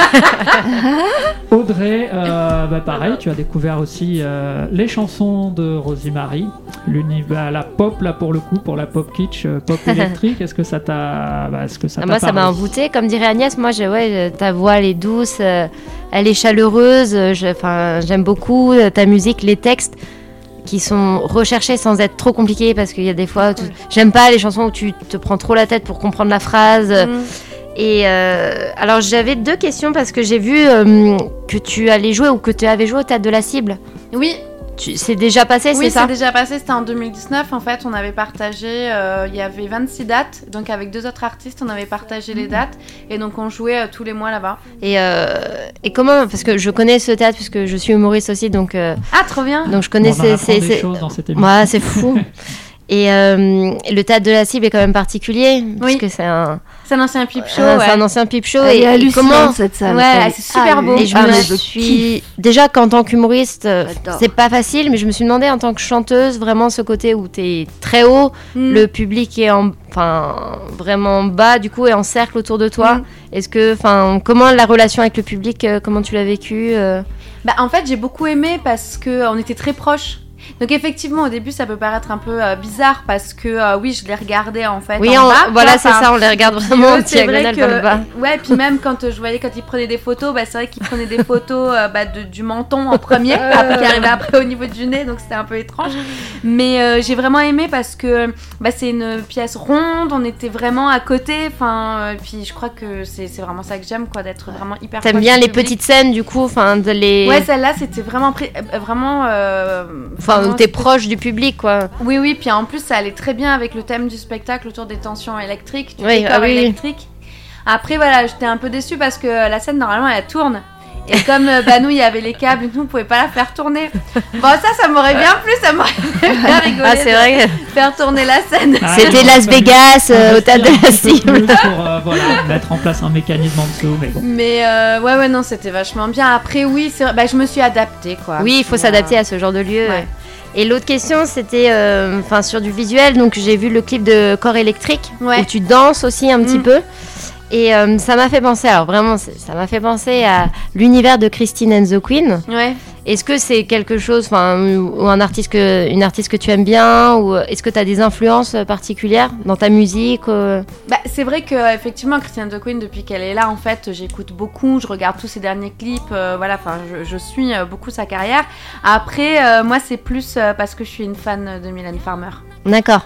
Audrey, euh, bah pareil, tu as découvert aussi euh, les chansons de Rosie Marie, l'univers, la pop là pour le coup, pour la pop kitsch, euh, pop électrique. Est-ce que ça t'a, bah, est-ce que ça Ah, t'a moi, ça parlé? m'a envoûtée. Comme dirait Agnès, moi, je, ouais, ta voix, elle est douce, euh, elle est chaleureuse. Je, 'fin, j'aime beaucoup euh, ta musique, les textes qui sont recherchés sans être trop compliqués parce qu'il y a des fois, tu- j'aime pas les chansons où tu te prends trop la tête pour comprendre la phrase. Mm. Et euh, alors, j'avais deux questions parce que j'ai vu euh, que tu allais jouer ou que tu avais joué au Théâtre de la Cible. Oui. Tu, c'est déjà passé, Oui, c'est ça c'est déjà passé, c'était en deux mille dix-neuf. En fait, on avait partagé, euh, il y avait vingt-six dates, donc avec deux autres artistes, on avait partagé les dates, et donc on jouait euh, tous les mois là-bas. Et, euh, et comment, parce que je connais ce théâtre puisque je suis humoriste aussi, donc euh, Ah, trop bien. donc je connais On en ces, apprend ces, des ces- choses dans cette émission. Ouais, c'est fou. Et euh, le Théâtre de la Cible est quand même particulier, parce que c'est un, C'est un ancien pipe show. euh, ouais. c'est un ancien pipe show. Elle et, est et hallucinante, comment cette salle. Ouais, Elle est c'est super beau. Et je Ah, me mais je suis déjà qu'en tant qu'humoriste, euh, J'adore. c'est pas facile, mais je me suis demandé en tant que chanteuse vraiment ce côté où t'es très haut, Mm. le public est en, enfin vraiment bas du coup et en cercle autour de toi. Mm. Est-ce que, enfin, comment la relation avec le public, euh, comment tu l'as vécu euh Bah, en fait, j'ai beaucoup aimé parce que on était très proches. Donc effectivement, au début, ça peut paraître un peu euh, bizarre parce que euh, oui, je les regardais en fait. Oui, en on- bas, voilà, quoi. c'est Enfin, ça, on les regarde puis vraiment eux, en c'est vrai diagonale que- vers le bas. Ouais, puis même quand euh, je voyais quand ils prenaient des photos, bah, c'est vrai qu'ils prenaient des photos euh, bah, de- du menton en premier, après qui arrivait après au niveau du nez, donc c'était un peu étrange. Mais euh, j'ai vraiment aimé parce que bah, c'est une pièce ronde, on était vraiment à côté. Enfin, euh, puis je crois que c'est c'est vraiment ça que j'aime, quoi, d'être vraiment hyper. T'aimes proche bien du les public. petites scènes du coup, enfin de les. Ouais, celle-là, c'était vraiment, pré- euh, vraiment. euh, Enfin, vraiment, où t'es c'était- proche du public quoi. Oui, oui, puis en plus, ça allait très bien avec le thème du spectacle autour des tensions électriques, du Oui, décor ah oui, oui. électrique. Après, voilà, j'étais un peu déçue parce que la scène, normalement, elle tourne. Et comme euh, bah, nous, il y avait les câbles et tout, on pouvait pas la faire tourner. Bon, ça, ça m'aurait bien plu, ça m'aurait bien rigolé. Ah, c'est de vrai. Faire tourner la scène. Ah, C'était il Las aurait fallu Vegas, euh, au Théâtre de la investir un peu Cible. plus pour euh, voilà, mettre en place un mécanisme en dessous, mais bon. Mais euh, ouais, ouais, non, c'était vachement bien. Après, oui, c'est vrai, bah, je me suis adaptée, quoi. Oui, il faut Puis, s'adapter euh, à ce genre de lieu. ouais. Et l'autre question, c'était euh, enfin sur du visuel. Donc j'ai vu le clip de Corps électrique Ouais. où tu danses aussi un petit Mm. peu. Et euh, ça m'a fait penser, alors vraiment, c'est- ça m'a fait penser à l'univers de Christine and the Queen. Ouais. Est-ce que c'est quelque chose, enfin, ou ou un artiste que, une artiste que tu aimes bien, ou est-ce que tu as des influences particulières dans ta musique euh Bah, c'est vrai que euh, effectivement Christine de Queen, depuis qu'elle est là, en fait, j'écoute beaucoup, je regarde tous ses derniers clips, euh, voilà, enfin, je, je suis euh, beaucoup sa carrière. Après, euh, moi, c'est plus euh, parce que je suis une fan de Mylène Farmer. D'accord.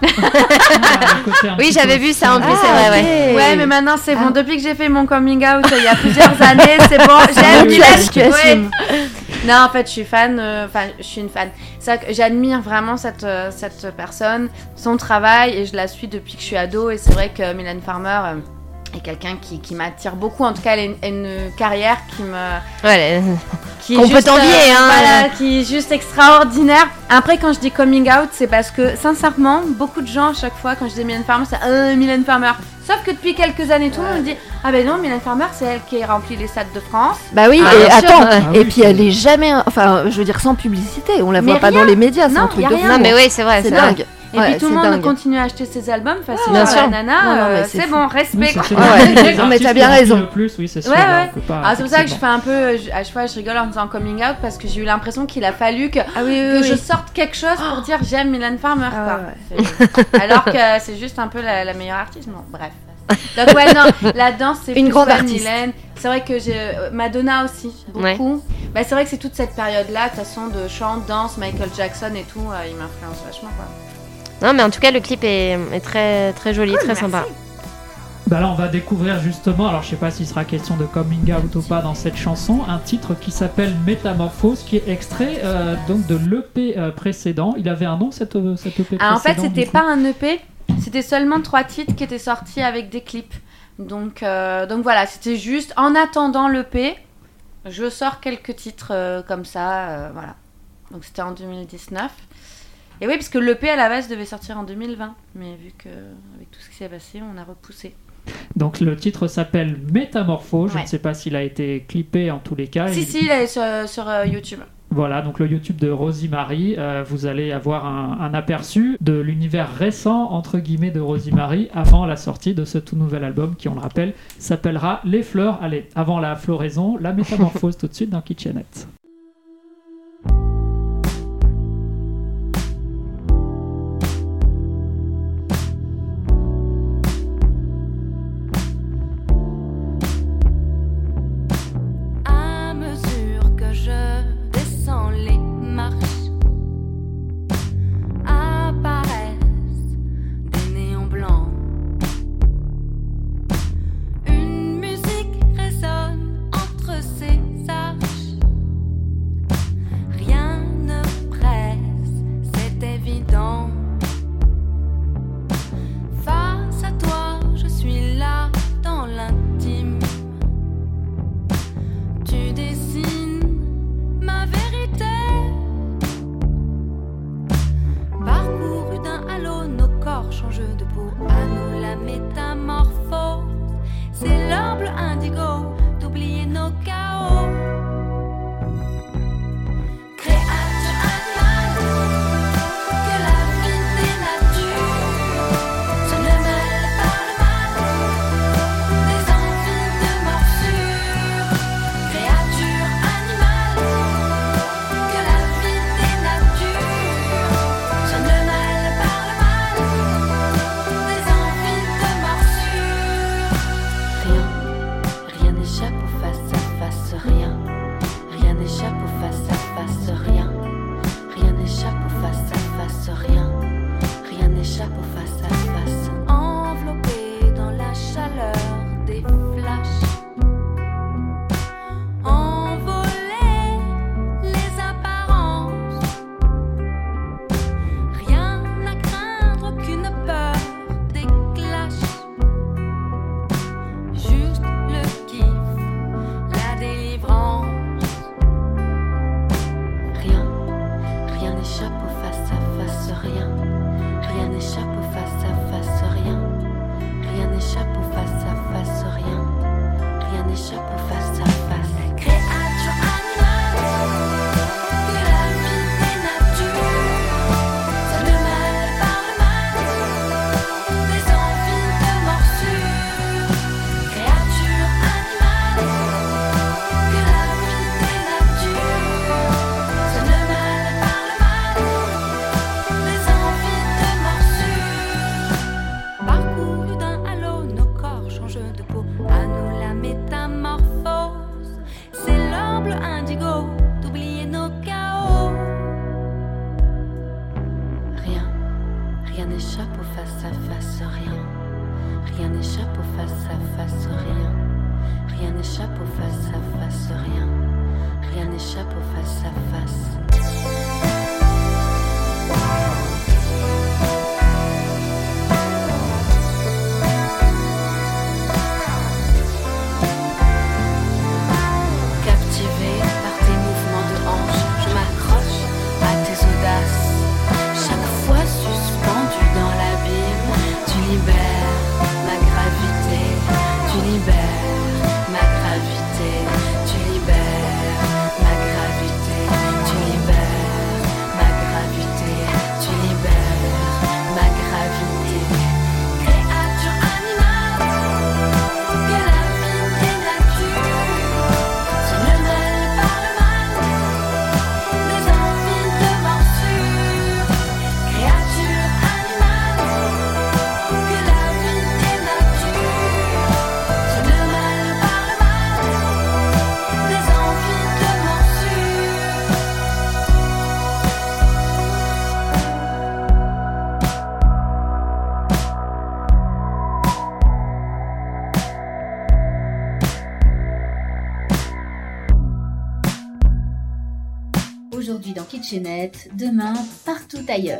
Oui, j'avais vu ça en plus, c'est vrai, ouais. Ouais, mais maintenant c'est bon. Depuis que j'ai fait mon coming out il y a plusieurs années, c'est bon. J'aime Tu Mylène. assumes, tu assumes. Ouais. Non, en fait, je suis fan. euh, Enfin, je suis une fan. C'est vrai que j'admire vraiment cette euh, cette personne, son travail, et je la suis depuis que je suis ado. Et c'est vrai que Mylène Farmer euh, est quelqu'un qui, qui m'attire beaucoup. En tout cas, elle a une, une carrière qui me Ouais, qui est qu'on peut juste, t'envier, euh, hein. voilà, qui est juste extraordinaire. Après, quand je dis coming out, c'est parce que, sincèrement, beaucoup de gens, à chaque fois, quand je dis Mylène Farmer, c'est euh, Mylène Farmer. Sauf que depuis quelques années, tout le monde me dit ah ben non, Mylène Farmer, c'est elle qui remplit les stades de France. Bah oui, Ah, et bien sûr. attends, Ah et oui, puis elle est jamais, enfin, je veux dire, sans publicité, on la Mais voit pas rien. dans les médias, c'est Non, un truc y a de rien. fou. Non, mais oui, c'est vrai, c'est c'est dingue. Et Ouais, puis tout le c'est monde dingue. continue à acheter ses albums. Enfin, Ah, c'est bien genre, sûr. la nana, Non, non, mais euh, c'est c'est fou. bon, respect. Oui, c'est- quoi. c'est- Ouais, les non, mais artistes t'as bien qui ont raison. le plus, oui, c'est sûr. Ouais, on ouais. peut pas, Ah, c'est pour ça que je effectivement. fais un peu, je- à chaque fois je rigole en disant coming out parce que j'ai eu l'impression qu'il a fallu que, Ah oui, que oui, je oui. sorte quelque chose pour dire j'aime Mylène Farmer. Ah quoi. C'est- Alors que c'est juste un peu la, la meilleure artiste. Non, bref. Donc ouais, non, la danse c'est Une plus grande ouais, artiste. Mylène. C'est vrai que j'ai euh, Madonna aussi beaucoup. Bah, c'est vrai que c'est toute cette période-là, de toute façon, de chant, danse, Michael Jackson et tout, euh, il m'influence vachement quoi. Non, mais en tout cas, le clip est, est très, très joli, Cool, très merci. sympa. Bah là, on va découvrir justement, alors je sais pas s'il sera question de coming out ou pas dans cette chanson, un titre qui s'appelle Métamorphose, qui est extrait euh, donc de l'E P euh, précédent. Il avait un nom cette, euh, cette E P Ah, en fait, précédent, c'était du coup pas un E P, c'était seulement trois titres qui étaient sortis avec des clips. Donc, euh, donc voilà, c'était juste en attendant l'E P, je sors quelques titres euh, comme ça, euh, voilà. Donc c'était en deux mille dix-neuf. Et oui, parce que l'E P à la base devait sortir en deux mille vingt, mais vu que avec tout ce qui s'est passé, on a repoussé. Donc le titre s'appelle Métamorphose. Je Ouais. ne sais pas s'il a été clippé en tous les cas. Si, Il- si, il est sur, sur euh, YouTube. Voilà, donc le YouTube de Rosie Marie, euh, vous allez avoir un, un aperçu de l'univers récent, entre guillemets, de Rosie Marie avant la sortie de ce tout nouvel album qui, on le rappelle, s'appellera Les Fleurs. Allez, avant la floraison, la métamorphose tout de suite dans Kitchenette. À mesure que je descends les marches, apparaissent des néons blancs. Une musique résonne entre ces arches. Rien ne presse, c'est évident. Face à toi, je suis là dans l'intime. Tu dessines ma vérité. Parcouru d'un halo, nos corps changent de peau. À nous la métamorphose. C'est l'heure bleu indigo d'oublier nos chaos. Créature animale, que la vie dénature. Je ne mêle pas le mal, des envies de morsure. Créature animale, que la vie dénature. Je ne mêle pas le mal, des envies de morsure. Rien, rien n'échappe au face à face, rien. Rien n'échappe au face à face, rien. Rien n'échappe au face à face, rien. Rien n'échappe au face à face. Enveloppé dans la chaleur des flashs. Envoler les apparences. Rien à craindre, aucune peur des clashs. Juste le kiff, la délivrance. Rien, rien n'échappe au face à face, rien. Rien n'échappe au face à face, rien. Rien n'échappe au face à face, rien. Rien n'échappe au face à face. Créature animale, que la vie dénature. Ça ne mêle pas le mal, des envies de morsure. Créature animale, que la vie dénature. Ça ne mêle pas le mal, des envies de morsure. Parcouru d'un halo, nos corps changent de peau. À nous la métamorphose. C'est l'heure bleu indigo d'oublier nos chaos. Rien, rien n'échappe au face à face, rien. Rien n'échappe au face à face, rien. Rien n'échappe au face à face, rien. Rien n'échappe au face à face. Captivé par tes mouvements de hanche, je m'accroche à tes audaces. Chaque fois suspendu dans l'abîme, tu libères ma gravité, tu libères ma gravité, tu libères Aujourd'hui dans Kitchenette, demain partout ailleurs.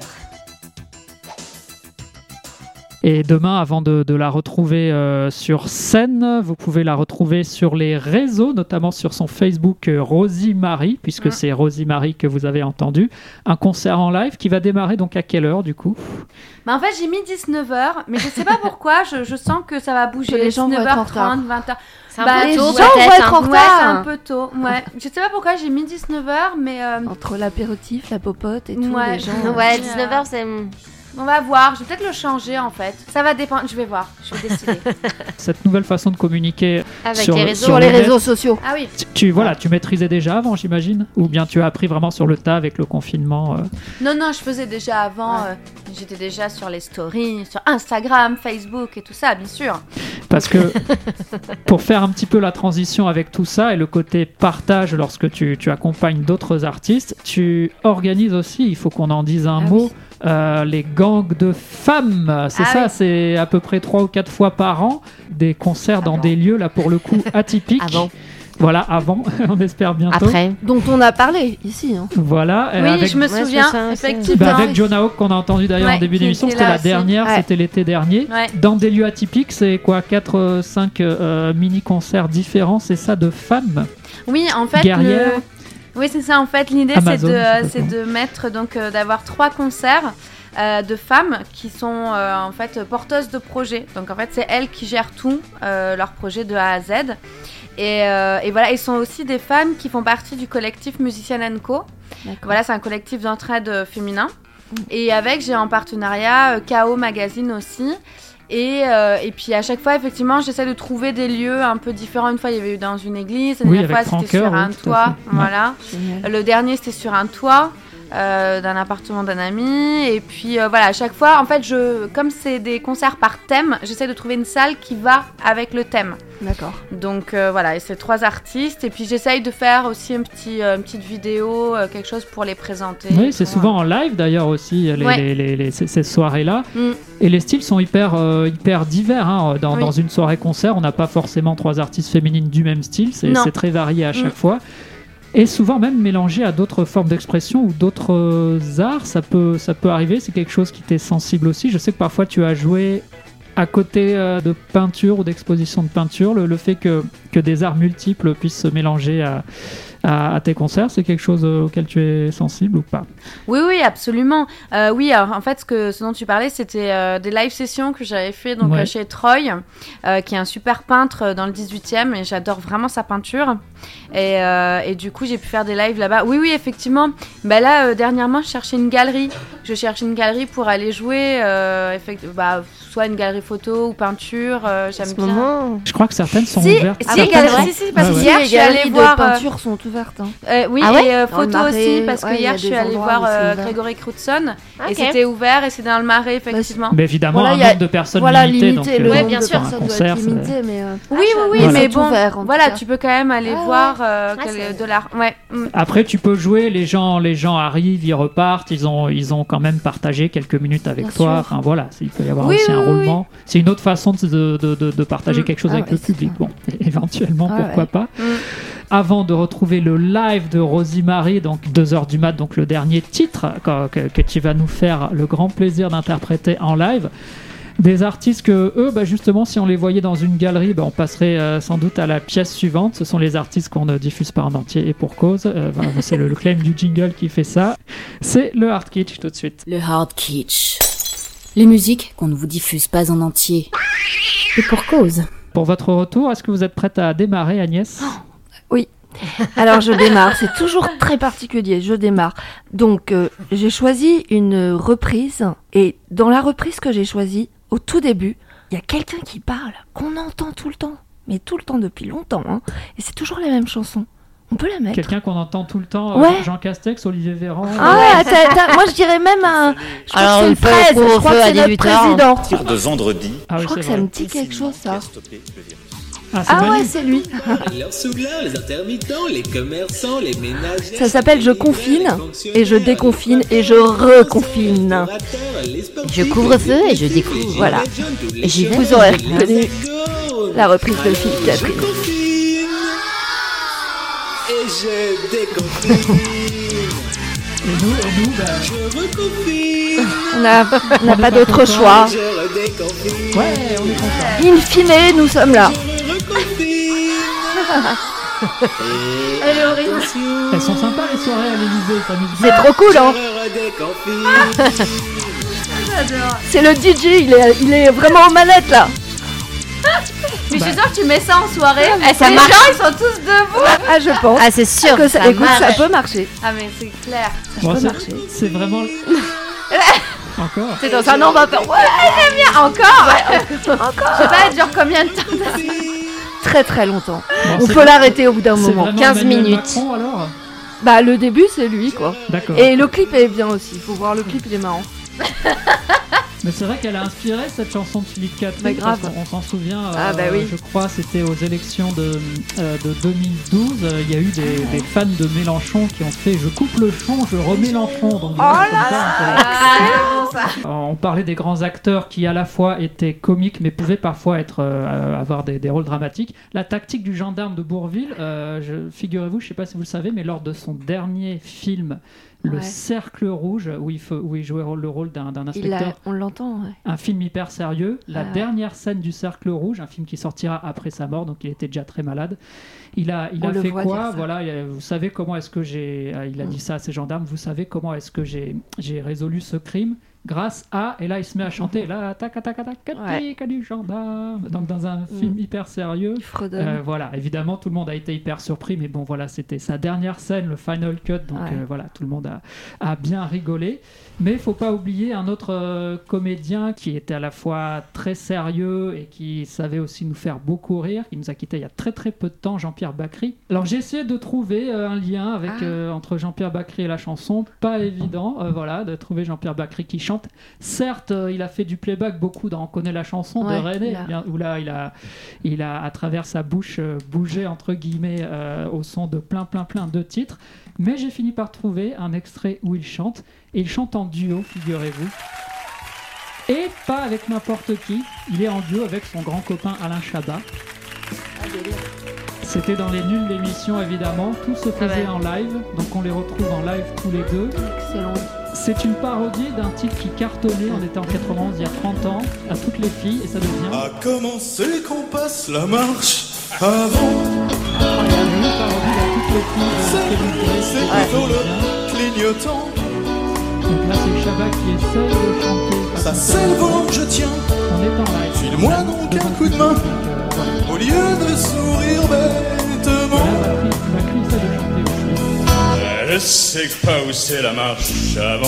Et demain, avant de, de la retrouver euh, sur scène, vous pouvez la retrouver sur les réseaux, notamment sur son Facebook euh, Rosie Marie, puisque mmh. c'est Rosie Marie que vous avez entendu. Un concert en live qui va démarrer donc à quelle heure du coup ? Bah en fait, j'ai mis dix-neuf heures, mais je sais pas pourquoi, je, je sens que ça va bouger. Les gens vont être en retard. dix-neuf heures trente, vingt heures. C'est un bah, peu tôt, les peut-être. gens vont être en hein. retard. Ouais, c'est un peu tôt. Ouais. Je sais pas pourquoi j'ai mis dix-neuf heures, mais. Euh... Entre l'apéritif, la popote et tout, ouais. les gens. Ouais, dix-neuf heures, c'est. On va voir, je vais peut-être le changer en fait. Ça va dépendre, je vais voir, je vais décider. Cette nouvelle façon de communiquer avec sur, les réseaux, sur les réseaux sociaux. Ah oui. Tu, tu, voilà, tu maîtrisais déjà avant, j'imagine ? Ou bien tu as appris vraiment sur le tas avec le confinement euh... Non, non, je faisais déjà avant. Ouais. Euh, j'étais déjà sur les stories, sur Instagram, Facebook et tout ça, bien sûr. Parce que pour faire un petit peu la transition avec tout ça et le côté partage lorsque tu, tu accompagnes d'autres artistes, tu organises aussi, il faut qu'on en dise un ah, mot, oui. euh, les gangs de femmes. C'est ah, ça, oui. c'est à peu près trois ou quatre fois par an, des concerts avant. Dans des lieux, là pour le coup, atypiques. Avant. Voilà, avant, on espère bientôt. Après. Dont on a parlé ici. Hein. Voilà. Oui, avec... je me souviens, ouais, ça, effectivement. Bah avec Jonah Hawk qu'on a entendu d'ailleurs ouais, en début d'émission, c'était la aussi. dernière, ouais. c'était l'été dernier. Ouais. Dans des lieux atypiques, c'est quoi, quatre cinq euh, mini-concerts différents, c'est ça, de femmes. Oui, en fait, guerrières. Le... Oui, c'est ça, en fait, l'idée Amazon, c'est, de, euh, c'est de mettre, donc, euh, d'avoir trois concerts. Euh, de femmes qui sont euh, en fait porteuses de projets. Donc en fait c'est elles qui gèrent tout, euh, leur projet de A à Z. Et, euh, et voilà, ils sont aussi des femmes qui font partie du collectif Musicienne and Co. D'accord. Voilà, c'est un collectif d'entraide féminin. Mmh. Et avec, j'ai en partenariat euh, K O Magazine aussi. Et, euh, et puis à chaque fois, effectivement, j'essaie de trouver des lieux un peu différents. Une fois, il y avait eu dans une église. La dernière oui, fois, c'était sur oui, un toit. Voilà. Génial. Le dernier, c'était sur un toit. Euh, d'un appartement d'un ami et puis euh, voilà à chaque fois en fait je comme c'est des concerts par thème j'essaie de trouver une salle qui va avec le thème. D'accord. Donc euh, voilà et c'est trois artistes et puis j'essaye de faire aussi un petit, euh, une petite vidéo euh, quelque chose pour les présenter. Oui c'est souvent en live d'ailleurs aussi les, ouais. les, les, les, ces, ces soirées là mm. et les styles sont hyper, euh, hyper divers hein. dans, oui. dans une soirée concert on n'a pas forcément trois artistes féminines du même style c'est, c'est très varié à chaque mm. fois. Et souvent même mélangé à d'autres formes d'expression ou d'autres euh, arts, ça peut, ça peut arriver, c'est quelque chose qui t'est sensible aussi. Je sais que parfois tu as joué à côté euh, de peinture ou d'exposition de peinture, le, le fait que, que des arts multiples puissent se mélanger à, à, à tes concerts, c'est quelque chose auquel tu es sensible ou pas ? Oui, oui, absolument. Euh, oui, alors en fait, ce, que, ce dont tu parlais, c'était euh, des live sessions que j'avais fait donc, ouais. chez Troy, euh, qui est un super peintre dans le dix-huitième, et j'adore vraiment sa peinture. Et, euh, et du coup, j'ai pu faire des lives là-bas. Oui, oui, effectivement. Bah, là, euh, dernièrement, je cherchais une galerie. Je cherchais une galerie pour aller jouer, euh, effect- bah, soit une galerie photo ou peinture. Euh, j'aime bien. Moment... Je crois que certaines sont si, ouvertes. Si, ah, galerie, si, si, parce que hier, je suis allée voir. Les peinture sont ouvertes. Hein. Euh, oui, ah ouais et euh, photo aussi, parce ouais, que hier, je suis allée voir euh, Grégory Crewdson. Okay. Et c'était ouvert et c'est dans le Marais, effectivement. Mais évidemment, voilà, un nombre de personnes voilà, limité. limité donc, le ouais, bien sûr, ça doit être limité, mais euh... oui, oui, oui, voilà. mais bon, ouvert, voilà, tu peux quand même aller ah, voir ouais. euh, ah, quel, de l'art. Ouais. Après, tu peux jouer, les gens, les gens arrivent, ils repartent, ils ont, ils ont quand même partagé quelques minutes avec bien toi. Sûr. Enfin voilà, il peut y avoir oui, aussi oui, un roulement. Oui. C'est une autre façon de, de, de, de partager mmh. quelque chose ah, avec ouais, le public. Bon, éventuellement, ah, pourquoi ouais. pas. Mmh. Avant de retrouver le live de Rosie Marie, donc deux heures du mat, donc le dernier titre que, que, que tu vas nous faire le grand plaisir d'interpréter en live. Des artistes que eux, bah justement, si on les voyait dans une galerie, bah on passerait euh, sans doute à la pièce suivante. Ce sont les artistes qu'on ne diffuse pas en entier et pour cause. Euh, bah, c'est le, le claim du jingle qui fait ça. C'est le hard kitsch tout de suite. Le hard kitsch. Les musiques qu'on ne vous diffuse pas en entier. Et pour cause. Pour votre retour, est-ce que vous êtes prête à démarrer, Agnès ? Oh, oui. Alors je démarre, c'est toujours très particulier, je démarre. Donc euh, j'ai choisi une reprise et dans la reprise que j'ai choisie, au tout début, il y a quelqu'un qui parle, qu'on entend tout le temps, mais tout le temps depuis longtemps, hein, et c'est toujours la même chanson. On peut la mettre. Quelqu'un qu'on entend tout le temps, ouais. euh, Jean Castex, Olivier Véran. Ah ouais, t'as, t'as, moi je dirais même un. Je crois Alors, que c'est une fraise, je crois que c'est notre président. Tire de vendredi. Ah oui, je crois que vrai. ça me dit quelque chose ça. Ah, ah ouais, c'est lui. Leurs souvenirs, les intermittents, les commerçants, les ménagers. Ça s'appelle Je confine et je déconfine et je reconfine. Je couvre-feu et je découvre. Voilà. Et j'y vais. Vous aurez reconnu la reprise de Philippe Catherine. Et je déconfine. Et nous, et nous, bah... Je reconfine. On n'a on n'a On pas est d'autre pas choix. Je redéconfine. Ouais, on est content. In fine, nous sommes là. Je reconfine. Elle est horrible. Elles sont sympas les soirées à l'Élysée, ça m'amuse C'est bien. trop cool, hein. Je redéconfine. J'adore. C'est le D J, il est, il est vraiment aux manettes là. Mais je suis sûre que tu mets ça en soirée. Ah, ça les marche. gens, ils sont tous debout. Ah, je pense. Ah, c'est sûr. que ça, ça écoute, ça marche. peut marcher. Ah, mais c'est clair. Bon, peut c'est- marcher. C'est vraiment... Encore. C'est dans un an, on va faire. Ouais, j'aime bien. Encore. Encore. Je sais pas, elle dure combien de temps? Très très longtemps. Bon, On c'est- peut l'arrêter au bout d'un c'est moment. vraiment quinze Emmanuel minutes. Macron, alors Bah, le début, c'est lui quoi. D'accord. Et le clip est bien aussi. Il faut voir le clip, il est marrant. Mais c'est vrai qu'elle a inspiré cette chanson de Philippe Catherine. Mais grave. parce qu'on- On s'en souvient. euh, Ah, bah oui. Je crois c'était aux élections de, euh, de deux mille douze. euh, Il y a eu des, des fans de Mélenchon qui ont fait "Je coupe le chon, je remets l'enfant". Donc, voilà, comme ça, on peut- Ah, c'est bon, ça. Euh, On parlait des grands acteurs qui à la fois étaient comiques mais pouvaient parfois être, euh, avoir des, des rôles dramatiques. La tactique du gendarme de Bourvil, euh, je, figurez-vous, je ne sais pas si vous le savez, mais lors de son dernier film, Le Ouais. Cercle Rouge, où il, faut, où il jouait le rôle d'un, d'un Il inspecteur, a, on l'entend, ouais. un film hyper sérieux, la Ah ouais. dernière scène du Cercle Rouge, un film qui sortira après sa mort, donc il était déjà très malade. Il a, il On a le fait voit quoi dire ça. Voilà, il a- vous savez comment est-ce que j'ai, euh, il a dit ça à ses gendarmes, vous savez comment est-ce que j'ai, j'ai résolu ce crime grâce à, et là il se met à chanter, là, tac, tac, tac, tac, Ouais. tac, du gendarme, donc dans un film hyper sérieux. Il fredonne. Euh, voilà, évidemment, tout le monde a été hyper surpris, mais bon, voilà, c'était sa dernière scène, le final cut, donc Ouais. euh, voilà, tout le monde a, a bien rigolé. Mais il faut pas oublier un autre euh, comédien qui était à la fois très sérieux et qui savait aussi nous faire beaucoup rire, qui nous a quittés il y a très très peu de temps, Jean-Pierre Bacry. Alors j'ai essayé de trouver euh, un lien avec, Ah. euh, entre Jean-Pierre Bacry et la chanson, pas évident, euh, voilà, de trouver Jean-Pierre Bacry qui chante. Certes, euh, il a fait du playback beaucoup dans On connaît la chanson Ouais, de René, il a- bien- où là il a, il a à travers sa bouche euh, bougé entre guillemets euh, au son de plein plein plein de titres. Mais j'ai fini par trouver un extrait où il chante, et il chante en duo, figurez-vous. Et pas avec n'importe qui, il est en duo avec son grand copain Alain Chabat. C'était dans les nuls l'émission évidemment, tout se faisait ouais. en live, donc on les retrouve en live tous les deux. Excellent. C'est une parodie d'un titre qui cartonnait, on était en quatre-vingt-onze, il y a trente ans, à toutes les filles, et ça devient... À commencer qu'on passe la marche avant. Une parodie à toutes les filles de C'est Kevin Gray, c'est ça plutôt devient. le clignotant. Donc là c'est Chabat qui essaie de chanter. Ça c'est le volant que je tiens. On est en live. File-moi donc un coup de main. Donc, euh, voilà. Au lieu de sourire bêtement. Voilà, Bacry, Bacry essaie de chanter aussi. Elle sait pas où c'est la marche avant.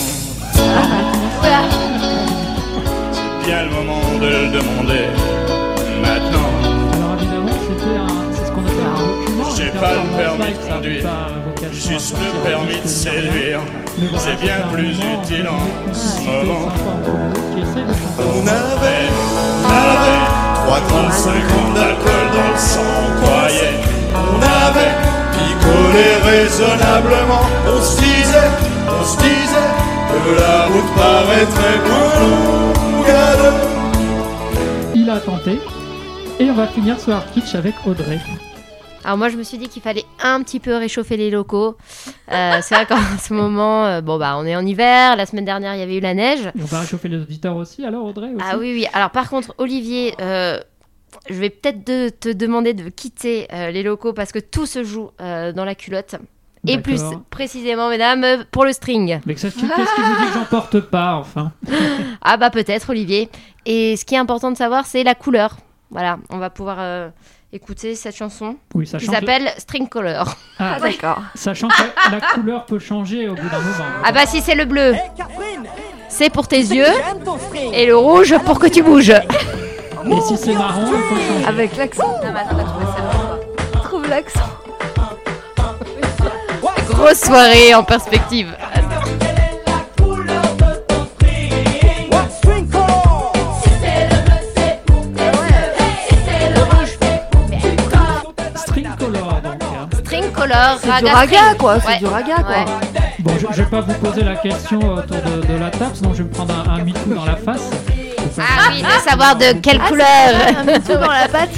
C'est bien le moment de le demander. Maintenant. Alors évidemment, c'était un, c'est ce qu'on appelle un document. J'ai un pas le performance permis live, de ça n'a conduire. pas vocation à Juste sortir le permis de juste derrière. séduire. Mais voilà, C'est bien un plus moment, utile on en peut ce chanter moment. sympa entre nous, qui essaie de chanter. On avait, on avait trois trente-cinq ans d'alcool dans le sang, on croyait. On avait picolé raisonnablement. On se disait, on se disait que la route paraîtrait moins longue à deux. Il a tenté. Et on va finir ce hard kitsch avec Audrey. Alors moi je me suis dit qu'il fallait un petit peu réchauffer les locaux. Euh, c'est vrai qu'en ce moment, euh, bon bah on est en hiver. La semaine dernière il y avait eu la neige. Et on va réchauffer les auditeurs aussi, alors Audrey aussi. Ah oui oui. Alors par contre Olivier, euh, je vais peut-être de, te demander de quitter euh, les locaux parce que tout se joue euh, dans la culotte. Et plus D'accord. précisément mesdames euh, pour le string. Mais qu'est-ce qui qu'est-ce qui vous dit que j'en porte pas, enfin? Ah bah peut-être Olivier. Et ce qui est important de savoir c'est la couleur. Voilà, on va pouvoir euh, écouter cette chanson. Oui, qui sachant que- s'appelle String Color. Ah, d'accord. Sachant que la, la couleur peut changer au bout d'un moment. Ah bah si c'est le bleu, c'est pour tes yeux, et le rouge pour que tu bouges. Et si c'est marron, il faut changer. Avec l'accent. Non, mais attends, t'as trouvé ça. Trouve l'accent. Grosse soirée en perspective. String color, donc. hein. String Color, C'est du raga raga string. quoi, c'est Ouais. du raga quoi. Ouais. Bon, je, je vais pas vous poser la question autour de, de la table, sinon je vais me prendre un, un MeToo dans la face. Ah oui, de savoir de quelle Ah, couleur. c'est un bisou dans la patte.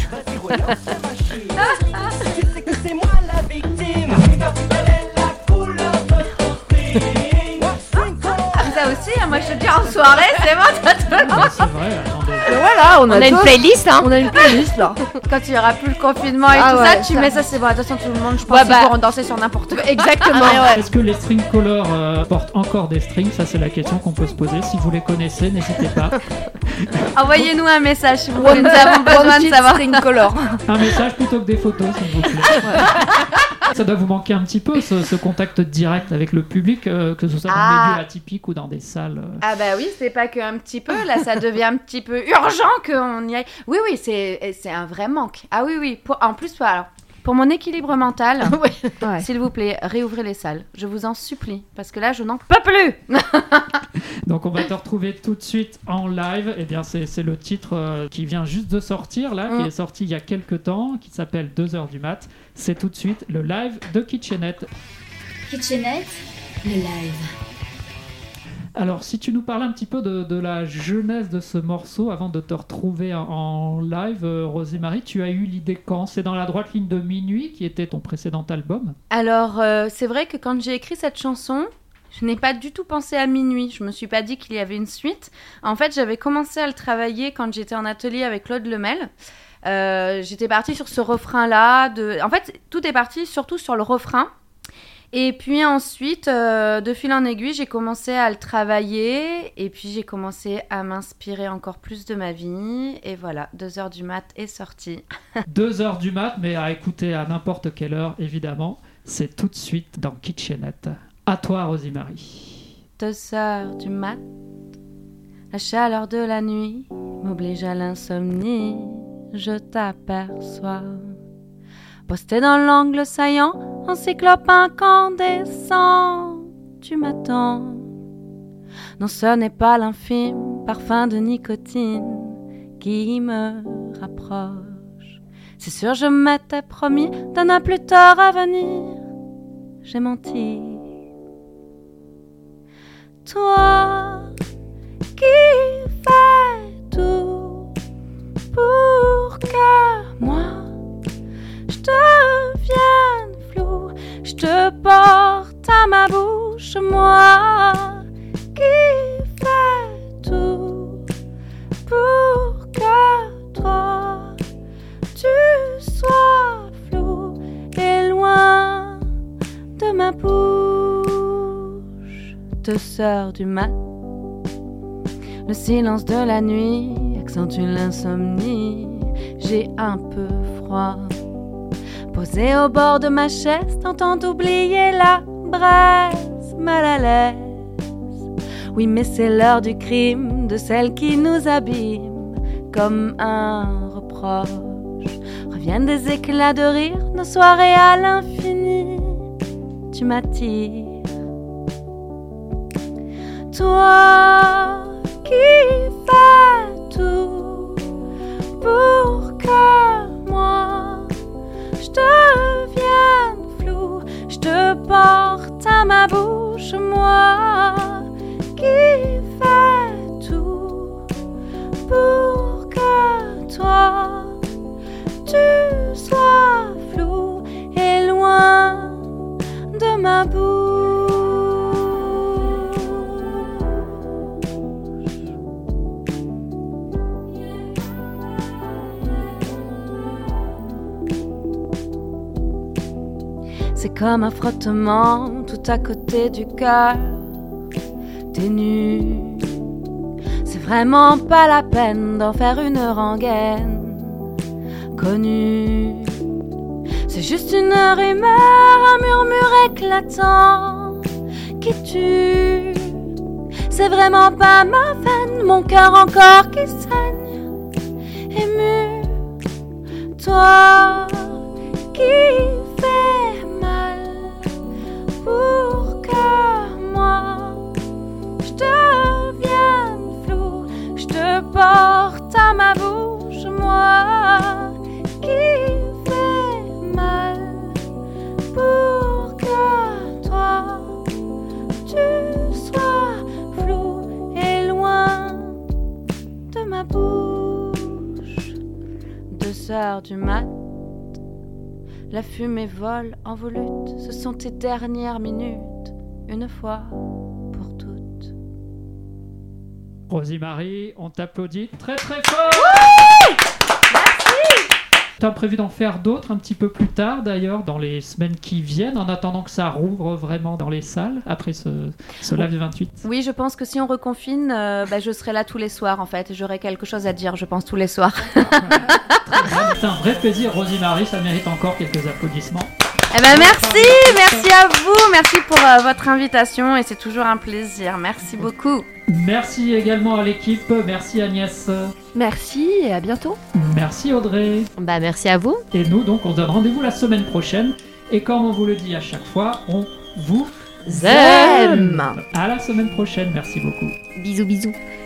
en soirée, c'est bon, t'as tout le monde. Ah, c'est vrai, attendez. Mais voilà, on a, On a une tous- playlist, hein. On a une playlist là. Quand il y aura plus le confinement et Ah tout ouais, ça, tu ça. mets ça, c'est bon. Attention tout le monde, je pense Ouais, qu'ils bah. pourront danser sur n'importe quoi. Exactement. Est-ce que les string colors euh, portent encore des strings? Ça, c'est la question qu'on peut se poser. Si vous les connaissez, n'hésitez pas. Envoyez-nous un message si vous voulez, nous avons besoin de One savoir. string color. Un message plutôt que des photos, s'il vous plaît. Ça doit vous manquer un petit peu, ce, ce contact direct avec le public, euh, que ce soit dans Ah. des lieux atypiques ou dans des salles. euh. Ah bah oui, c'est pas qu'un petit peu, là ça devient un petit peu urgent qu'on y aille. Oui, oui, c'est, c'est un vrai manque. Ah oui, oui, pour, en plus, alors, pour mon équilibre mental, Ouais. s'il vous plaît, réouvrez les salles. Je vous en supplie, parce que là je n'en peux plus. Donc on va te retrouver tout de suite en live. Eh bien, c'est, c'est le titre euh, qui vient juste de sortir, là, Mm. qui est sorti il y a quelques temps, qui s'appelle deux heures du mat. C'est tout de suite le live de Kitchenette. Kitchenette, le live. Alors, si tu nous parles un petit peu de, de la jeunesse de ce morceau avant de te retrouver en, en live, euh, Rosemary, tu as eu l'idée quand? C'est dans la droite ligne de Minuit, qui était ton précédent album. Alors, euh, c'est vrai que quand j'ai écrit cette chanson, je n'ai pas du tout pensé à Minuit. Je me suis pas dit qu'il y avait une suite. En fait, j'avais commencé à le travailler quand j'étais en atelier avec Claude Lemel. Euh, j'étais partie sur ce refrain-là. De... En fait, tout est parti surtout sur le refrain. Et puis ensuite, euh, de fil en aiguille, j'ai commencé à le travailler. Et puis, j'ai commencé à m'inspirer encore plus de ma vie. Et voilà, deux heures du mat est sorti. deux heures du mat, mais à écouter à n'importe quelle heure, évidemment. C'est tout de suite dans Kitchenette. À toi, Rosemary. Deux heures du mat, la chaleur de la nuit m'oblige à l'insomnie. Je t'aperçois posté dans l'angle saillant, en cyclope incandescent. Tu m'attends. Non, ce n'est pas l'infime parfum de nicotine qui me rapproche. C'est sûr, je m'étais promis d'un an plus tard à venir. J'ai menti. Toi qui fais tout pour que moi je devienne flou, je te porte à ma bouche, moi qui fais tout pour que toi tu sois flou et loin de ma bouche. Deux heures du mat, le silence de la nuit accentue l'insomnie. J'ai un peu froid. Posé au bord de ma chaise, tentant d'oublier la braise, mal à l'aise. Oui, mais c'est l'heure du crime, de celle qui nous abîme, comme un reproche. Reviennent des éclats de rire, nos soirées à l'infini. Tu m'attires. Toi qui fais tout pour que moi je devienne flou, je te porte à ma bouche, moi qui fais tout pour que toi tu sois flou et loin de ma bouche. C'est comme un frottement tout à côté du cœur. T'es nu. C'est vraiment pas la peine d'en faire une rengaine connue. C'est juste une rumeur, un murmure éclatant qui tue. C'est vraiment pas ma peine, mon cœur encore qui saigne, ému. Toi qui fais mal pour que moi je devienne flou, je te porte à ma bouche, moi qui fais mal pour que toi tu sois flou et loin de ma bouche. Deux heures du mat, la fumée vole en volute, ce sont tes dernières minutes, une fois pour toutes. Rosie-Marie, on t'applaudit très très fort. Tu as prévu d'en faire d'autres un petit peu plus tard d'ailleurs, dans les semaines qui viennent, en attendant que ça rouvre vraiment dans les salles, après ce, ce live du vingt-huit. Oui, je pense que si on reconfine, euh, bah, je serai là tous les soirs en fait. J'aurai quelque chose à dire, je pense, tous les soirs. C'est un vrai plaisir, Rosie-Marie, ça mérite encore quelques applaudissements. Eh ben merci, merci à vous, merci pour euh, votre invitation et c'est toujours un plaisir. Merci beaucoup. Merci également à l'équipe, merci Agnès. Merci et à bientôt. Merci Audrey. Bah merci à vous. Et nous donc on se donne rendez-vous la semaine prochaine et comme on vous le dit à chaque fois, on vous aime. À la semaine prochaine, merci beaucoup. Bisous bisous.